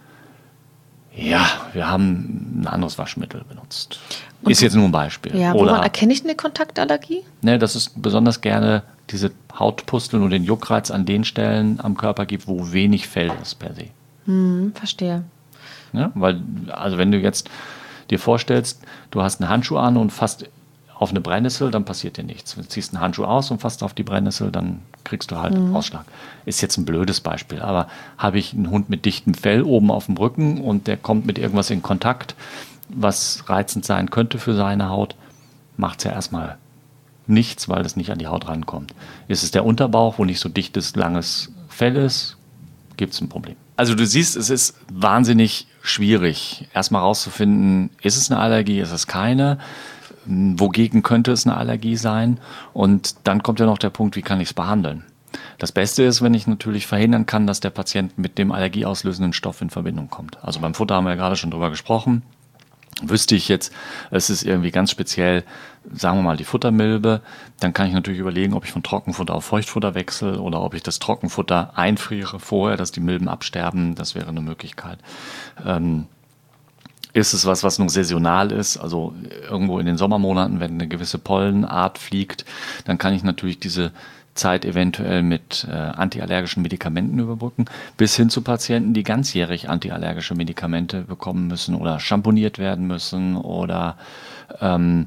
ja, wir haben ein anderes Waschmittel benutzt. Ist jetzt nur ein Beispiel. Ja, Oder woran erkenne ich eine Kontaktallergie? Ne, dass es besonders gerne diese Hautpusteln und den Juckreiz an den Stellen am Körper gibt, wo wenig Fell ist per se. Hm, verstehe. Ne? Weil, also wenn du jetzt dir vorstellst, du hast einen Handschuh an und fasst auf eine Brennnessel, dann passiert dir nichts. Du ziehst einen Handschuh aus und fasst auf die Brennnessel, dann kriegst du halt Ausschlag. Ist jetzt ein blödes Beispiel, aber habe ich einen Hund mit dichtem Fell oben auf dem Rücken und der kommt mit irgendwas in Kontakt, was reizend sein könnte für seine Haut, macht es ja erstmal nichts, weil es nicht an die Haut rankommt. Ist es der Unterbauch, wo nicht so dichtes, langes Fell ist, gibt es ein Problem. Also du siehst, es ist wahnsinnig schwierig, erstmal rauszufinden, ist es eine Allergie, ist es keine, wogegen könnte es eine Allergie sein und dann kommt ja noch der Punkt, wie kann ich es behandeln. Das Beste ist, wenn ich natürlich verhindern kann, dass der Patient mit dem allergieauslösenden Stoff in Verbindung kommt. Also beim Futter haben wir ja gerade schon drüber gesprochen. Wüsste ich jetzt, es ist irgendwie ganz speziell, sagen wir mal, die Futtermilbe, dann kann ich natürlich überlegen, ob ich von Trockenfutter auf Feuchtfutter wechsle oder ob ich das Trockenfutter einfriere vorher, dass die Milben absterben. Das wäre eine Möglichkeit. Ähm, ist es was, was nur saisonal ist, also irgendwo in den Sommermonaten, wenn eine gewisse Pollenart fliegt, dann kann ich natürlich diese Zeit eventuell mit äh, antiallergischen Medikamenten überbrücken, bis hin zu Patienten, die ganzjährig antiallergische Medikamente bekommen müssen oder schamponiert werden müssen oder ähm,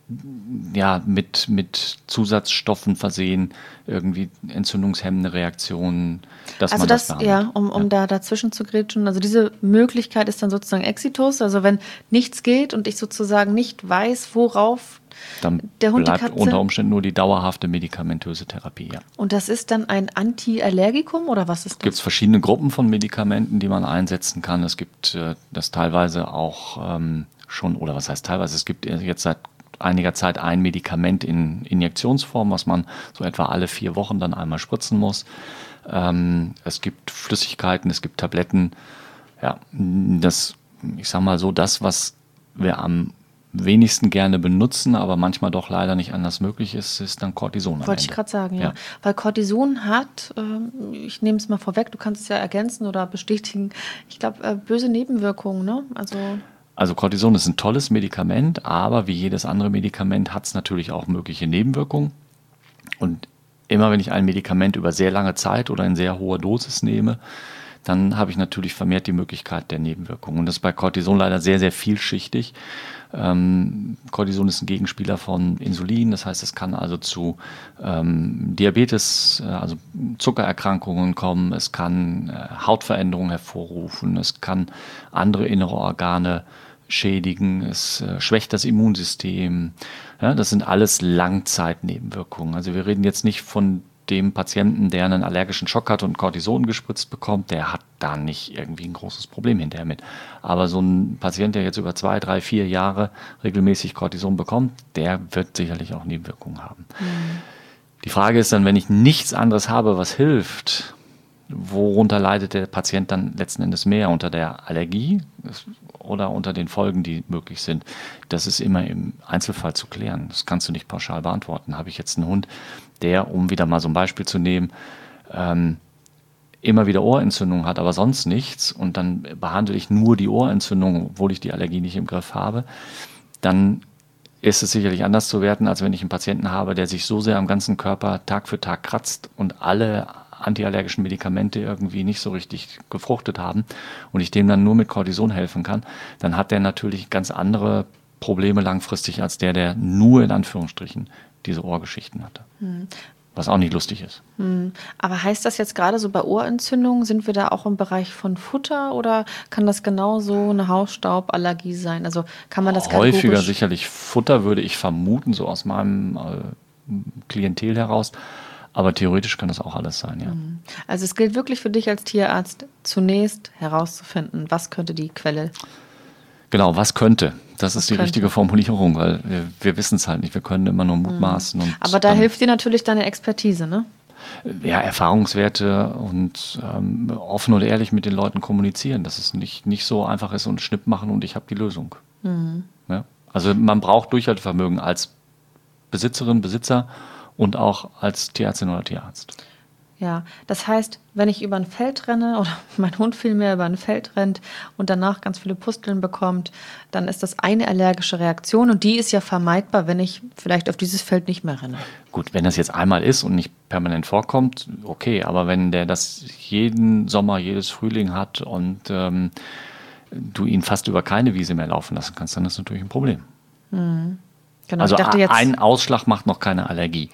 ja, mit, mit Zusatzstoffen versehen, irgendwie entzündungshemmende Reaktionen, dass also man das, das, behandelt. ja, um, um Ja. da dazwischen zu grätschen, also diese Möglichkeit ist dann sozusagen Exitus, also wenn nichts geht und ich sozusagen nicht weiß, worauf Dann der Hund, die bleibt Katze, unter Umständen nur die dauerhafte medikamentöse Therapie. Ja. und das ist dann ein Antiallergikum oder was ist Es gibt das? verschiedene Gruppen von Medikamenten, die man einsetzen kann. Es gibt äh, das teilweise auch ähm, schon, oder was heißt teilweise, es gibt jetzt seit einiger Zeit ein Medikament in Injektionsform, was man so etwa alle vier Wochen dann einmal spritzen muss. Ähm, es gibt Flüssigkeiten, es gibt Tabletten. Ja, das, ich sag mal so, das, was wir am wenigsten gerne benutzen, aber manchmal doch leider nicht anders möglich ist, ist dann Cortison. am Wollte ich Ende. gerade sagen, ja. Ja. Weil Cortison hat, ähm, ich nehme es mal vorweg, du kannst es ja ergänzen oder bestätigen, ich glaube, äh, böse Nebenwirkungen, ne? Also Also Cortison ist ein tolles Medikament, aber wie jedes andere Medikament hat es natürlich auch mögliche Nebenwirkungen. Und immer wenn ich ein Medikament über sehr lange Zeit oder in sehr hoher Dosis nehme, dann habe ich natürlich vermehrt die Möglichkeit der Nebenwirkungen. Und das ist bei Cortison leider sehr, sehr vielschichtig. Ähm, Cortison ist ein Gegenspieler von Insulin, das heißt, es kann also zu ähm, Diabetes, äh, also Zuckererkrankungen kommen, es kann äh, Hautveränderungen hervorrufen, es kann andere innere Organe schädigen, es äh, schwächt das Immunsystem. Ja, das sind alles Langzeitnebenwirkungen. Also wir reden jetzt nicht von dem Patienten, der einen allergischen Schock hat und Cortison gespritzt bekommt, der hat da nicht irgendwie ein großes Problem hinterher mit. Aber so ein Patient, der jetzt über zwei, drei, vier Jahre regelmäßig Cortison bekommt, der wird sicherlich auch Nebenwirkungen haben. Mhm. Die Frage ist dann, wenn ich nichts anderes habe, was hilft, worunter leidet der Patient dann letzten Endes mehr? Unter der Allergie oder unter den Folgen, die möglich sind? Das ist immer im Einzelfall zu klären. Das kannst du nicht pauschal beantworten. Habe ich jetzt einen Hund, der, um wieder mal so ein Beispiel zu nehmen, ähm, immer wieder Ohrentzündung hat, aber sonst nichts, und dann behandle ich nur die Ohrentzündung, obwohl ich die Allergie nicht im Griff habe, dann ist es sicherlich anders zu werten, als wenn ich einen Patienten habe, der sich so sehr am ganzen Körper Tag für Tag kratzt und alle antiallergischen Medikamente irgendwie nicht so richtig gefruchtet haben und ich dem dann nur mit Cortison helfen kann, dann hat der natürlich ganz andere Probleme langfristig als der, der nur in Anführungsstrichen diese Ohrgeschichten hatte. Hm. Was auch nicht lustig ist. Hm. Aber heißt das jetzt gerade so bei Ohrentzündungen, sind wir da auch im Bereich von Futter oder kann das genauso eine Hausstauballergie sein? Also kann man das häufiger sicherlich Futter, würde ich vermuten, so aus meinem äh, Klientel heraus. Aber theoretisch kann das auch alles sein, ja. Also es gilt wirklich für dich als Tierarzt, zunächst herauszufinden, was könnte die Quelle. Genau, was könnte. Das was ist die könnte. richtige Formulierung, weil wir, wir wissen es halt nicht. Wir können immer nur mutmaßen. Mhm. Und aber da hilft dir natürlich deine Expertise, ne? Ja, Erfahrungswerte und ähm, offen und ehrlich mit den Leuten kommunizieren, dass es nicht, nicht so einfach ist und Schnipp machen und ich habe die Lösung. Mhm. Ja? Also man braucht Durchhaltevermögen als Besitzerin, Besitzer und auch als Tierärztin oder Tierarzt. Ja, das heißt, wenn ich über ein Feld renne oder mein Hund vielmehr über ein Feld rennt und danach ganz viele Pusteln bekommt, dann ist das eine allergische Reaktion und die ist ja vermeidbar, wenn ich vielleicht auf dieses Feld nicht mehr renne. Gut, wenn das jetzt einmal ist und nicht permanent vorkommt, okay, aber wenn der das jeden Sommer, jedes Frühling hat und ähm, du ihn fast über keine Wiese mehr laufen lassen kannst, dann ist das natürlich ein Problem. Mhm. Genau, also ich dachte jetzt, ein Ausschlag macht noch keine Allergie.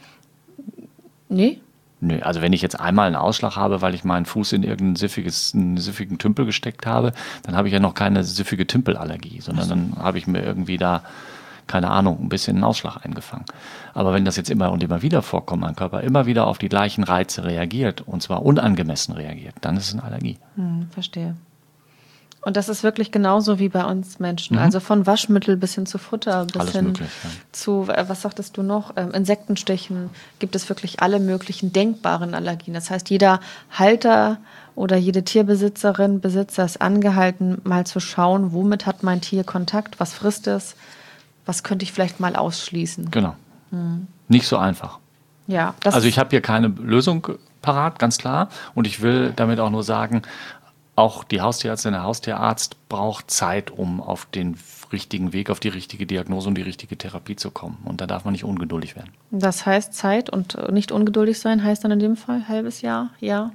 Nee? Nö, also wenn ich jetzt einmal einen Ausschlag habe, weil ich meinen Fuß in irgendeinen siffiges, einen siffigen Tümpel gesteckt habe, dann habe ich ja noch keine siffige Tümpelallergie, sondern dann habe ich mir irgendwie da, keine Ahnung, ein bisschen einen Ausschlag eingefangen. Aber wenn das jetzt immer und immer wieder vorkommt, mein Körper immer wieder auf die gleichen Reize reagiert, und zwar unangemessen reagiert, dann ist es eine Allergie. Hm, verstehe. Und das ist wirklich genauso wie bei uns Menschen. Mhm. Also von Waschmittel bis hin zu Futter, bis Alles hin möglich, ja. zu, was sagtest du noch, ähm, Insektenstichen, gibt es wirklich alle möglichen denkbaren Allergien. Das heißt, jeder Halter oder jede Tierbesitzerin, Besitzer ist angehalten, mal zu schauen, womit hat mein Tier Kontakt, was frisst es, was könnte ich vielleicht mal ausschließen. Genau. Mhm. Nicht so einfach. Ja, das also ich habe hier keine Lösung parat, ganz klar. Und ich will damit auch nur sagen, auch die Haustierärztin, der Haustierarzt braucht Zeit, um auf den richtigen Weg, auf die richtige Diagnose und die richtige Therapie zu kommen. Und da darf man nicht ungeduldig werden. Das heißt, Zeit und nicht ungeduldig sein heißt dann in dem Fall halbes Jahr, Jahr?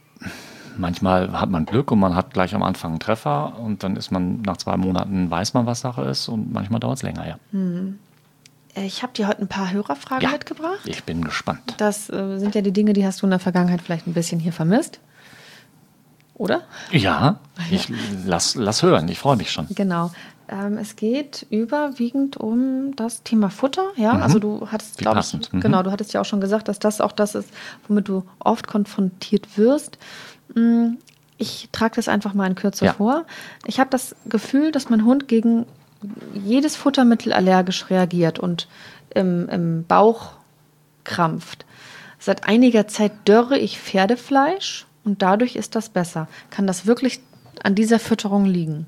Manchmal hat man Glück und man hat gleich am Anfang einen Treffer und dann ist man nach zwei Monaten, weiß man, was Sache ist, und manchmal dauert es länger, ja. Hm. Ich habe dir heute ein paar Hörerfragen ja, mitgebracht. Ich bin gespannt. Das äh, sind ja die Dinge, die hast du in der Vergangenheit vielleicht ein bisschen hier vermisst. Oder? Ja, ich lass, lass hören. Ich freue mich schon. Genau. Ähm, es geht überwiegend um das Thema Futter. Ja, Mhm. also du hattest, Wie glaube ich, passend. Mhm. genau, du hattest ja auch schon gesagt, dass das auch das ist, womit du oft konfrontiert wirst. Ich trage das einfach mal in Kürze Ja. vor. Ich habe das Gefühl, dass mein Hund gegen jedes Futtermittel allergisch reagiert und im, im Bauch krampft. Seit einiger Zeit dörre ich Pferdefleisch und dadurch ist das besser. Kann das wirklich an dieser Fütterung liegen?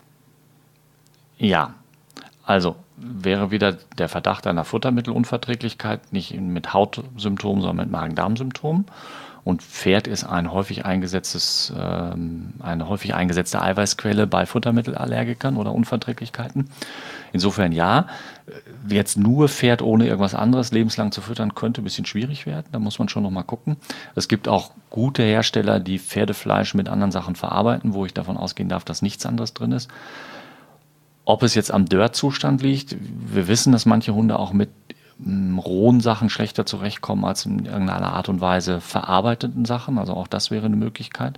Ja, also wäre wieder der Verdacht einer Futtermittelunverträglichkeit, nicht mit Hautsymptomen, sondern mit Magen-Darm-Symptomen. Und Pferd ist ein häufig eingesetztes, ähm, eine häufig eingesetzte Eiweißquelle bei Futtermittelallergikern oder Unverträglichkeiten. Insofern ja, jetzt nur Pferd ohne irgendwas anderes lebenslang zu füttern, könnte ein bisschen schwierig werden. Da muss man schon noch mal gucken. Es gibt auch gute Hersteller, die Pferdefleisch mit anderen Sachen verarbeiten, wo ich davon ausgehen darf, dass nichts anderes drin ist. Ob es jetzt am Dörrzustand liegt, wir wissen, dass manche Hunde auch mit rohen Sachen schlechter zurechtkommen als in irgendeiner Art und Weise verarbeiteten Sachen. Also auch das wäre eine Möglichkeit.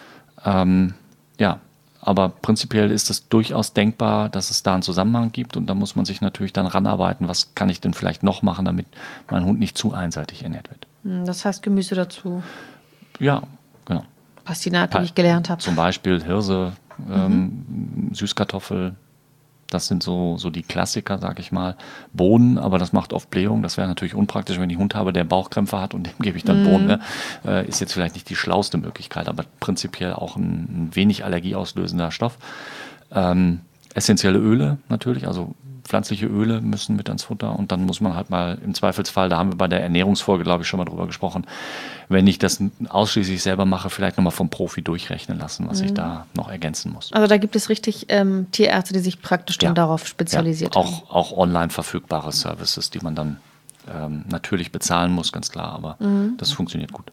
Ähm, ja, aber prinzipiell ist es durchaus denkbar, dass es da einen Zusammenhang gibt und da muss man sich natürlich dann ranarbeiten, was kann ich denn vielleicht noch machen, damit mein Hund nicht zu einseitig ernährt wird. Das heißt Gemüse dazu. Ja, genau. Pastinake, wie ich gelernt habe. Zum Beispiel Hirse, ähm, Mhm. Süßkartoffel. Das sind so, so die Klassiker, sag ich mal. Bohnen, aber das macht oft Blähung. Das wäre natürlich unpraktisch, wenn ich einen Hund habe, der Bauchkrämpfe hat und dem gebe ich dann Mhm. Bohnen. Ne? Äh, ist jetzt vielleicht nicht die schlauste Möglichkeit, aber prinzipiell auch ein, ein wenig allergieauslösender Stoff. Ähm, essentielle Öle natürlich, also pflanzliche Öle müssen mit ans Futter und dann muss man halt mal im Zweifelsfall, da haben wir bei der Ernährungsfolge, glaube ich, schon mal drüber gesprochen, wenn ich das ausschließlich selber mache, vielleicht nochmal vom Profi durchrechnen lassen, was Mhm. ich da noch ergänzen muss. Also da gibt es richtig ähm, Tierärzte, die sich praktisch dann darauf spezialisiert ja, haben. auch, auch online verfügbare Services, die man dann ähm, natürlich bezahlen muss, ganz klar, aber Mhm. das funktioniert gut.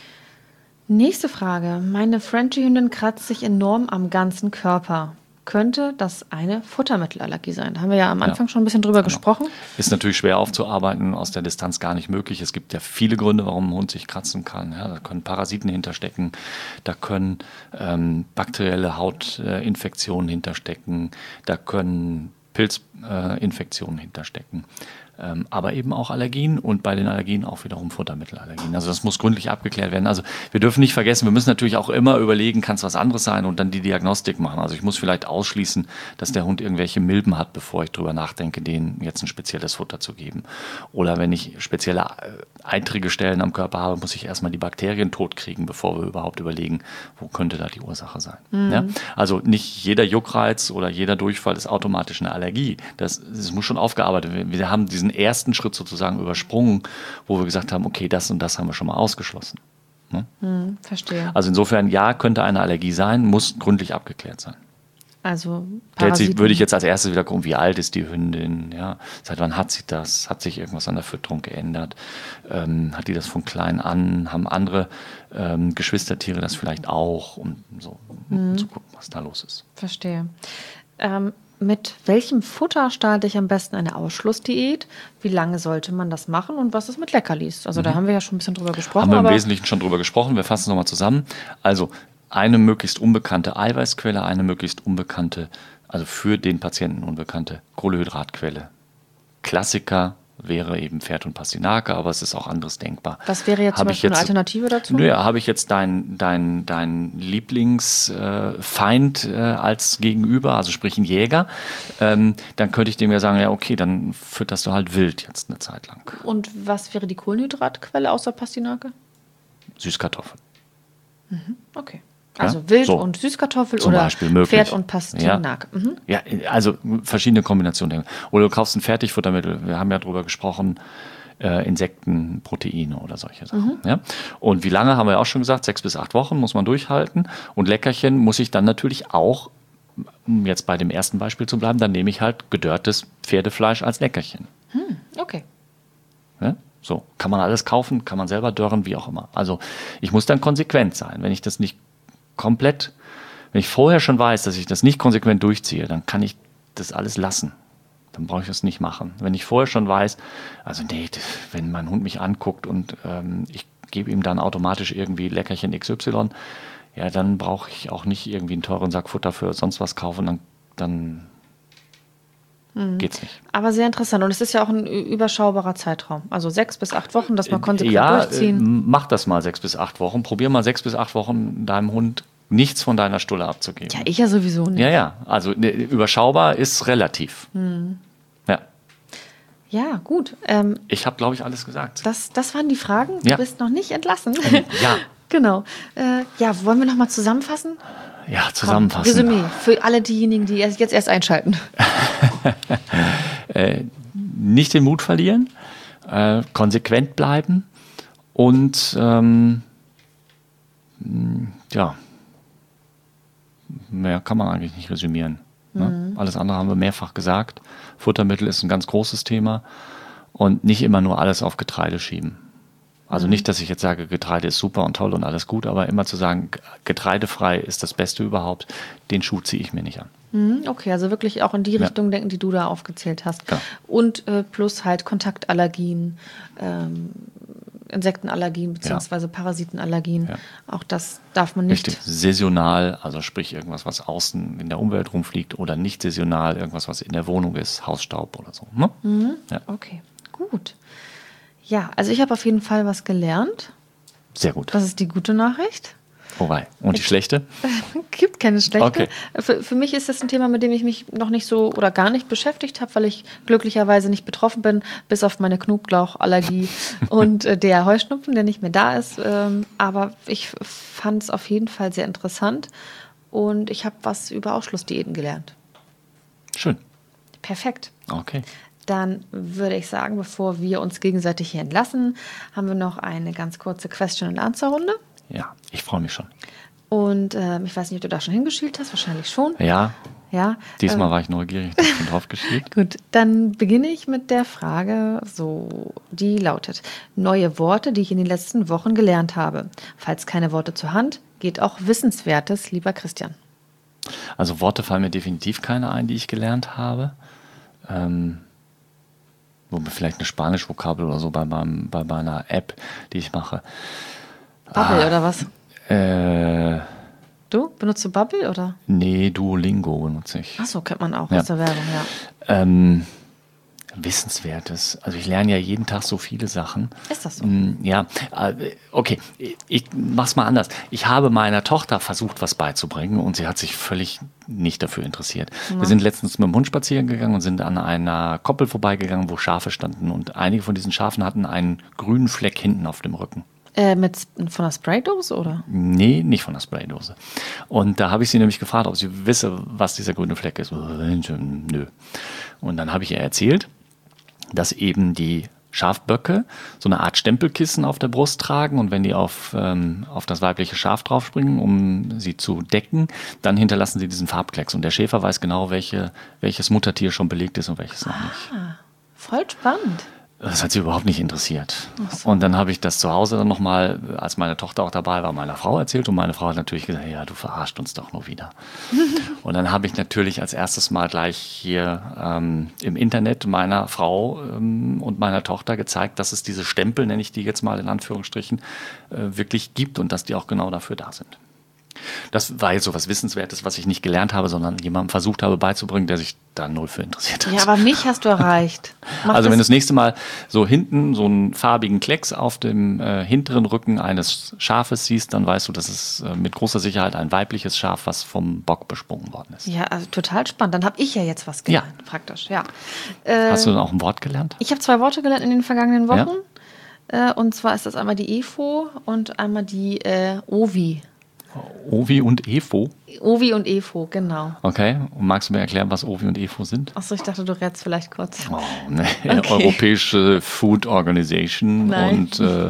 Nächste Frage. Meine Frenchie-Hündin kratzt sich enorm am ganzen Körper. Könnte das eine Futtermittelallergie sein? Da haben wir ja am Anfang Ja, schon ein bisschen drüber genau. gesprochen. Ist natürlich schwer aufzuarbeiten, aus der Distanz gar nicht möglich. Es gibt ja viele Gründe, warum ein Hund sich kratzen kann. Ja, da können Parasiten hinterstecken, da können ähm, bakterielle Hautinfektionen hinterstecken, da können Pilzinfektionen äh, hinterstecken. Ähm, aber eben auch Allergien und bei den Allergien auch wiederum Futtermittelallergien. Also das muss gründlich abgeklärt werden. Also wir dürfen nicht vergessen, wir müssen natürlich auch immer überlegen, kann es was anderes sein und dann die Diagnostik machen. Also ich muss vielleicht ausschließen, dass der Hund irgendwelche Milben hat, bevor ich drüber nachdenke, denen jetzt ein spezielles Futter zu geben. Oder wenn ich spezielle eitrige Stellen am Körper habe, muss ich erstmal die Bakterien totkriegen, bevor wir überhaupt überlegen, wo könnte da die Ursache sein. Mhm. Ja? Also nicht jeder Juckreiz oder jeder Durchfall ist automatisch eine Allergie. Das, das muss schon aufgearbeitet werden. Wir haben diesen ersten Schritt sozusagen übersprungen, wo wir gesagt haben, okay, das und das haben wir schon mal ausgeschlossen. Ne? Hm, verstehe. Also insofern, ja, könnte eine Allergie sein, muss gründlich abgeklärt sein. Also Parasiten. Würde ich jetzt als erstes wieder gucken, wie alt ist die Hündin, ja, seit wann hat sie das, hat sich irgendwas an der Fütterung geändert, ähm, hat die das von klein an, haben andere ähm, Geschwistertiere das vielleicht auch, um so hm. um zu gucken, was da los ist. Verstehe. Ähm, Mit welchem Futter starte ich am besten eine Ausschlussdiät? Wie lange sollte man das machen und was ist mit Leckerlis? Also mhm. da haben wir ja schon ein bisschen drüber gesprochen. Haben wir im aber Wesentlichen schon drüber gesprochen. Wir fassen es nochmal zusammen. Also eine möglichst unbekannte Eiweißquelle, eine möglichst unbekannte, also für den Patienten unbekannte Kohlehydratquelle. Klassiker wäre eben Pferd und Pastinake, aber es ist auch anderes denkbar. Was wäre jetzt hab zum Beispiel jetzt, eine Alternative dazu? Naja, habe ich jetzt dein, dein, dein Lieblingsfeind äh, äh, als Gegenüber, also sprich ein Jäger, ähm, dann könnte ich dem ja sagen, ja okay, dann fütterst du halt wild jetzt eine Zeit lang. Und was wäre die Kohlenhydratquelle außer Pastinake? Süßkartoffel. Mhm, okay. Ja? Also Wild so. und Süßkartoffel Zum oder Beispiel möglich. Pferd und Pastinake. Ja. Mhm. ja, also verschiedene Kombinationen. Oder du kaufst ein Fertigfuttermittel. Wir haben ja drüber gesprochen, äh, Insekten, Proteine oder solche Sachen. Mhm. Ja? Und wie lange, haben wir ja auch schon gesagt, sechs bis acht Wochen muss man durchhalten. Und Leckerchen muss ich dann natürlich auch, um jetzt bei dem ersten Beispiel zu bleiben, dann nehme ich halt gedörrtes Pferdefleisch als Leckerchen. Hm, okay. Ja? So, kann man alles kaufen, kann man selber dörren, wie auch immer. Also ich muss dann konsequent sein. Wenn ich das nicht komplett, wenn ich vorher schon weiß, dass ich das nicht konsequent durchziehe, dann kann ich das alles lassen. dann brauche ich das nicht machen. Wenn ich vorher schon weiß, also nee, wenn mein Hund mich anguckt und ähm, ich gebe ihm dann automatisch irgendwie Leckerchen X Y, ja, dann brauche ich auch nicht irgendwie einen teuren Sack Futter für sonst was kaufen, dann, dann hm. geht's nicht. Aber sehr interessant. Und es ist ja auch ein überschaubarer Zeitraum. Also sechs bis acht Wochen, dass man konsequent ja, durchziehen. Äh, mach das mal sechs bis acht Wochen. Probier mal sechs bis acht Wochen deinem Hund nichts von deiner Stulle abzugeben. Ja, ich ja sowieso nicht. Ja, ja. Also ne, überschaubar ist relativ. Hm. Ja. Ja, gut. Ähm, ich habe, glaube ich, alles gesagt. Das, das waren die Fragen. Du ja. bist noch nicht entlassen. Ja. Genau. Äh, ja, wollen wir noch mal zusammenfassen? Ja, zusammenfassen. Komm, Resümee für alle diejenigen, die jetzt erst einschalten. äh, nicht den Mut verlieren, äh, konsequent bleiben und ähm, ja, mehr kann man eigentlich nicht resümieren. Ne? Mhm. Alles andere haben wir mehrfach gesagt. Futtermittel ist ein ganz großes Thema und nicht immer nur alles auf Getreide schieben. Also nicht, dass ich jetzt sage, Getreide ist super und toll und alles gut, aber immer zu sagen, getreidefrei ist das Beste überhaupt, den Schuh ziehe ich mir nicht an. Okay, also wirklich auch in die ja. Richtung denken, die du da aufgezählt hast. Ja. Und äh, plus halt Kontaktallergien, ähm, Insektenallergien beziehungsweise ja. Parasitenallergien. Ja. Auch das darf man nicht. Richtig, saisonal, also sprich irgendwas, was außen in der Umwelt rumfliegt oder nicht saisonal, irgendwas, was in der Wohnung ist, Hausstaub oder so. Ne? Mhm. Ja. Okay, gut. Ja, also ich habe auf jeden Fall was gelernt. Sehr gut. Das ist die gute Nachricht. Wobei. Und die schlechte? Gibt keine schlechte. Okay. Für, für mich ist das ein Thema, mit dem ich mich noch nicht so oder gar nicht beschäftigt habe, weil ich glücklicherweise nicht betroffen bin, bis auf meine Knoblauchallergie und äh, der Heuschnupfen, der nicht mehr da ist. Ähm, aber ich fand es auf jeden Fall sehr interessant und ich habe was über Ausschlussdiäten gelernt. Schön. Perfekt. Okay. Dann würde ich sagen, bevor wir uns gegenseitig hier entlassen, haben wir noch eine ganz kurze Question-and-Answer-Runde. Ja, ich freue mich schon. Und äh, ich weiß nicht, ob du da schon hingeschielt hast, wahrscheinlich schon. Ja, ja diesmal ähm, war ich neugierig, da schon drauf geschielt. Gut, dann beginne ich mit der Frage, so, die lautet, neue Worte, die ich in den letzten Wochen gelernt habe. Falls keine Worte zur Hand, geht auch Wissenswertes, lieber Christian. Also Worte fallen mir definitiv keine ein, die ich gelernt habe. Ähm, vielleicht eine Spanisch-Vokabel oder so bei, meinem, bei meiner App, die ich mache. Bubble ah, oder was? Äh, du? Benutzt du Bubble oder? Nee, Duolingo benutze ich. Achso, kennt man auch ja. aus der Werbung, ja. Ähm, Wissenswertes. Also ich lerne ja jeden Tag so viele Sachen. Ist das so? Ja, okay. Ich mach's mal anders. Ich habe meiner Tochter versucht, was beizubringen und sie hat sich völlig nicht dafür interessiert. Ja. Wir sind letztens mit dem Hund spazieren gegangen und sind an einer Koppel vorbeigegangen, wo Schafe standen und einige von diesen Schafen hatten einen grünen Fleck hinten auf dem Rücken. Äh, mit, von der Spraydose, oder? Nee, nicht von der Spraydose. Und da habe ich sie nämlich gefragt, ob sie wisse, was dieser grüne Fleck ist. Nö. Und dann habe ich ihr erzählt, dass eben die Schafböcke so eine Art Stempelkissen auf der Brust tragen und wenn die auf, ähm, auf das weibliche Schaf draufspringen, um sie zu decken, dann hinterlassen sie diesen Farbklecks. Und der Schäfer weiß genau, welche, welches Muttertier schon belegt ist und welches noch nicht. Ah, voll spannend. Das hat sie überhaupt nicht interessiert. So. Und dann habe ich das zu Hause dann nochmal, als meine Tochter auch dabei war, meiner Frau erzählt. Und meine Frau hat natürlich gesagt, ja, du verarscht uns doch nur wieder. Und dann habe ich natürlich als erstes Mal gleich hier ähm, im Internet meiner Frau ähm, und meiner Tochter gezeigt, dass es diese Stempel, nenne ich die jetzt mal in Anführungsstrichen, äh, wirklich gibt und dass die auch genau dafür da sind. Das war jetzt so was Wissenswertes, was ich nicht gelernt habe, sondern jemandem versucht habe beizubringen, der sich da null für interessiert hat. Ja, aber mich hast du erreicht. Mach also das wenn du das nächste Mal so hinten so einen farbigen Klecks auf dem äh, hinteren Rücken eines Schafes siehst, dann weißt du, das ist äh, mit großer Sicherheit ein weibliches Schaf, was vom Bock besprungen worden ist. Ja, also total spannend. Dann habe ich ja jetzt was gelernt, ja. praktisch. Ja. Äh, Hast du dann auch ein Wort gelernt? Ich habe zwei Worte gelernt in den vergangenen Wochen. Ja. Äh, und zwar ist das einmal die E F O und einmal die äh, O V I. Ovi und E F O? Ovi und E F O, genau. Okay, und magst du mir erklären, was Ovi und E F O sind? Achso, ich dachte, du rätst vielleicht kurz. Oh, ne. Okay. Europäische Food Organization Nein. und äh,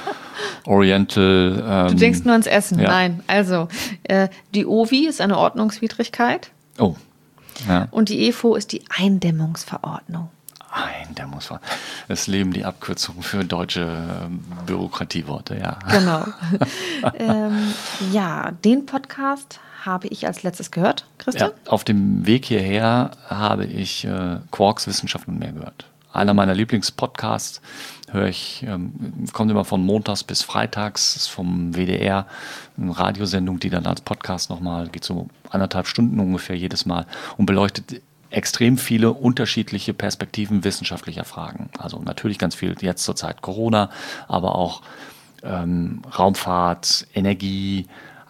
Oriental... Ähm, du denkst nur ans Essen. Ja. Nein, also äh, die Ovi ist eine Ordnungswidrigkeit. Oh, ja. Und die E F O ist die Eindämmungsverordnung. Nein, der muss war. Es leben die Abkürzungen für deutsche ähm, Bürokratieworte, ja. Genau. ähm, ja, den Podcast habe ich als letztes gehört, Christian? Ja, auf dem Weg hierher habe ich äh, Quarks Wissenschaft und mehr gehört. Einer meiner Lieblingspodcasts höre ich, ähm, kommt immer von montags bis freitags, ist vom W D R, eine Radiosendung, die dann als Podcast nochmal, geht so anderthalb Stunden ungefähr jedes Mal und beleuchtet extrem viele unterschiedliche Perspektiven wissenschaftlicher Fragen. Also natürlich ganz viel jetzt zur Zeit Corona, aber auch ähm, Raumfahrt, Energie,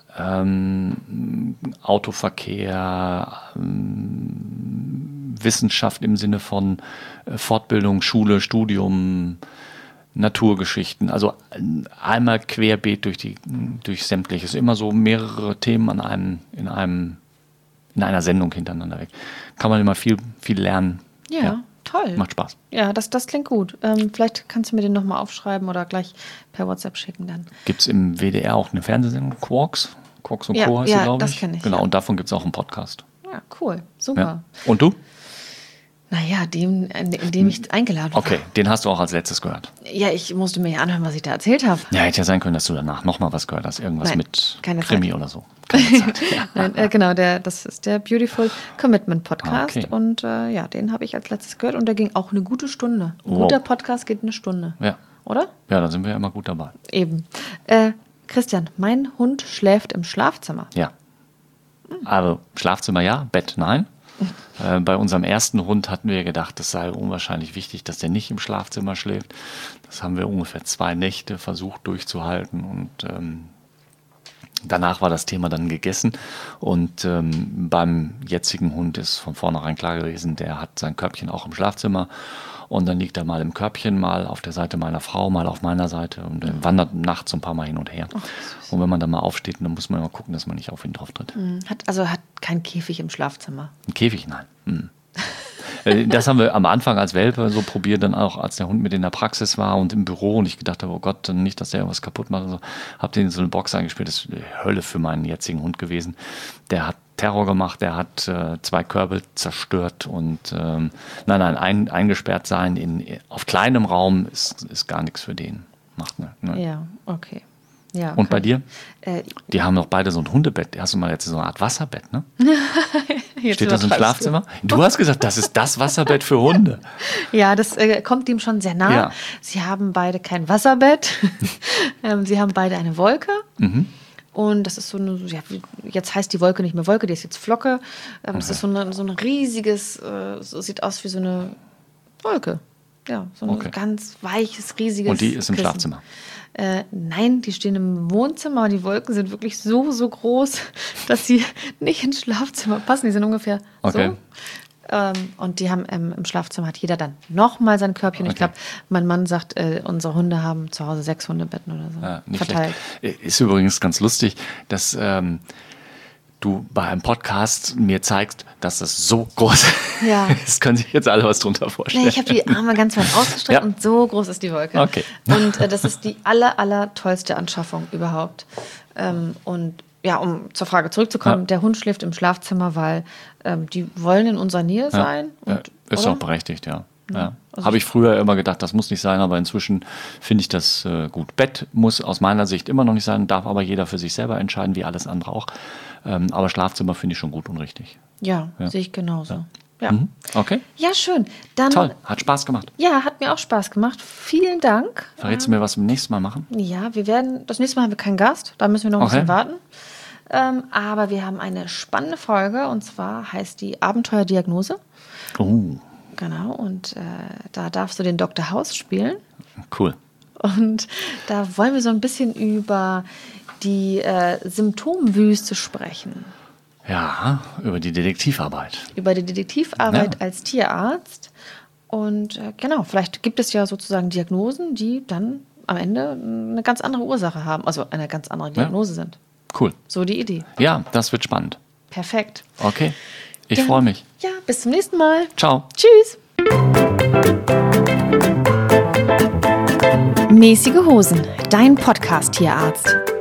ähm, Autoverkehr, ähm, Wissenschaft im Sinne von äh, Fortbildung, Schule, Studium, Naturgeschichten. Also einmal querbeet durch die durch sämtliches. Immer so mehrere Themen an einem in einem in einer Sendung hintereinander weg. Kann man immer viel, viel lernen. Ja, ja. Toll. Macht Spaß. Ja, das, das klingt gut. Ähm, vielleicht kannst du mir den nochmal aufschreiben oder gleich per WhatsApp schicken dann. Gibt es im W D R auch eine Fernsehsendung, Quarks? Quarks und ja, Co. heißt ja, sie, glaube ich. das kenne ich. Genau, ja. und davon gibt es auch einen Podcast. Ja, cool. Super. Ja. Und du? Naja, dem, in, in dem ich eingeladen war. Okay, den hast du auch als letztes gehört. Ja, ich musste mir ja anhören, was ich da erzählt habe. Ja, hätte ja sein können, dass du danach nochmal was gehört hast. Irgendwas Nein, mit keine Krimi Zeit. oder so. Keine Zeit. Ja. Nein, äh, genau, der, das ist der Beautiful Commitment Podcast. Okay. Und äh, ja, den habe ich als letztes gehört und der ging auch eine gute Stunde. Ein Wow. guter Podcast geht eine Stunde. Ja. Oder? Ja, da sind wir ja immer gut dabei. Eben. Äh, Christian, mein Hund schläft im Schlafzimmer. Ja. Also Schlafzimmer ja, Bett nein. Äh, bei unserem ersten Hund hatten wir gedacht, es sei unwahrscheinlich wichtig, dass der nicht im Schlafzimmer schläft. Das haben wir ungefähr zwei Nächte versucht durchzuhalten und ähm, danach war das Thema dann gegessen. Und ähm, beim jetzigen Hund ist von vornherein klar gewesen, der hat sein Körbchen auch im Schlafzimmer. Und dann liegt er mal im Körbchen, mal auf der Seite meiner Frau, mal auf meiner Seite und er wandert nachts ein paar Mal hin und her. Oh, und wenn man dann mal aufsteht, dann muss man immer gucken, dass man nicht auf ihn drauf tritt. Hat, also hat kein Käfig im Schlafzimmer. Ein Käfig, nein. Hm. Das haben wir am Anfang als Welpe so probiert, dann auch als der Hund mit in der Praxis war und im Büro und ich gedacht habe, oh Gott, nicht, dass der irgendwas kaputt macht. So. Habe den in so eine Box eingespielt, das ist die Hölle für meinen jetzigen Hund gewesen. Der hat Terror gemacht, der hat äh, zwei Körbel zerstört und ähm, nein, nein, ein, eingesperrt sein in, auf kleinem Raum ist, ist gar nichts für den. Macht ne, ne. Ja, okay. Ja, und bei dir? Äh, Die haben doch beide so ein Hundebett. Hast du mal jetzt so eine Art Wasserbett, ne? jetzt Steht das im übertreibst Schlafzimmer? Du hast gesagt, das ist das Wasserbett für Hunde. Ja, das äh, kommt ihm schon sehr nah. Ja. Sie haben beide kein Wasserbett. ähm, sie haben beide eine Wolke. Mhm. Und das ist so eine, ja, jetzt heißt die Wolke nicht mehr Wolke, die ist jetzt Flocke. Ähm, Okay. Das ist so, eine, so ein riesiges, äh, so sieht aus wie so eine Wolke. Ja, so ein Okay. ganz weiches, riesiges Und die ist im Kissen. Schlafzimmer? Äh, nein, die stehen im Wohnzimmer. Die Wolken sind wirklich so, so groß, dass sie nicht ins Schlafzimmer passen. Die sind ungefähr Okay. so. Ähm, und die haben ähm, im Schlafzimmer hat jeder dann nochmal sein Körbchen. Ich Okay. glaube, mein Mann sagt, äh, unsere Hunde haben zu Hause sechs Hundebetten oder so Ja, nicht verteilt. schlecht. Ist übrigens ganz lustig, dass ähm, du bei einem Podcast mir zeigst, dass das so groß Ja. ist. Das können sich jetzt alle was drunter vorstellen. Nee, ich habe die Arme ganz weit ausgestreckt Ja. und so groß ist die Wolke. Okay. Und äh, das ist die aller, aller tollste Anschaffung überhaupt. Ähm, und ja, um zur Frage zurückzukommen, Ja. der Hund schläft im Schlafzimmer, weil ähm, die wollen in unserer Nähe sein. Ja, Und, ist oder? auch berechtigt, ja. ja. also Habe ich früher immer gedacht, das muss nicht sein, aber inzwischen finde ich das äh, gut. Bett muss aus meiner Sicht immer noch nicht sein, darf aber jeder für sich selber entscheiden, wie alles andere auch. Ähm, aber Schlafzimmer finde ich schon gut und richtig. Ja, Ja. sehe ich genauso. Ja. Ja. Mhm. Okay, schön. Dann, toll, hat Spaß gemacht. Ja, hat mir auch Spaß gemacht. Vielen Dank. Verrätst du mir, was wir beim nächsten Mal machen? Ja, wir werden, das nächste Mal haben wir keinen Gast, da müssen wir noch ein Okay. bisschen warten. Ähm, aber wir haben eine spannende Folge und zwar heißt die Abenteuerdiagnose. Oh, Genau, und äh, da darfst du den Doktor House spielen. cool. Und da wollen wir so ein bisschen über die äh, Symptomwüste sprechen. Ja, über die Detektivarbeit. Über die Detektivarbeit Ja. als Tierarzt. Und äh, genau, vielleicht gibt es ja sozusagen Diagnosen, die dann am Ende eine ganz andere Ursache haben, also eine ganz andere Diagnose sind. Cool. So die Idee. Ja, das wird spannend. Perfekt. Okay, ich Dann- freue mich. Ja, bis zum nächsten Mal. Ciao. Tschüss. Mäßige Hosen, dein Podcast-Tierarzt.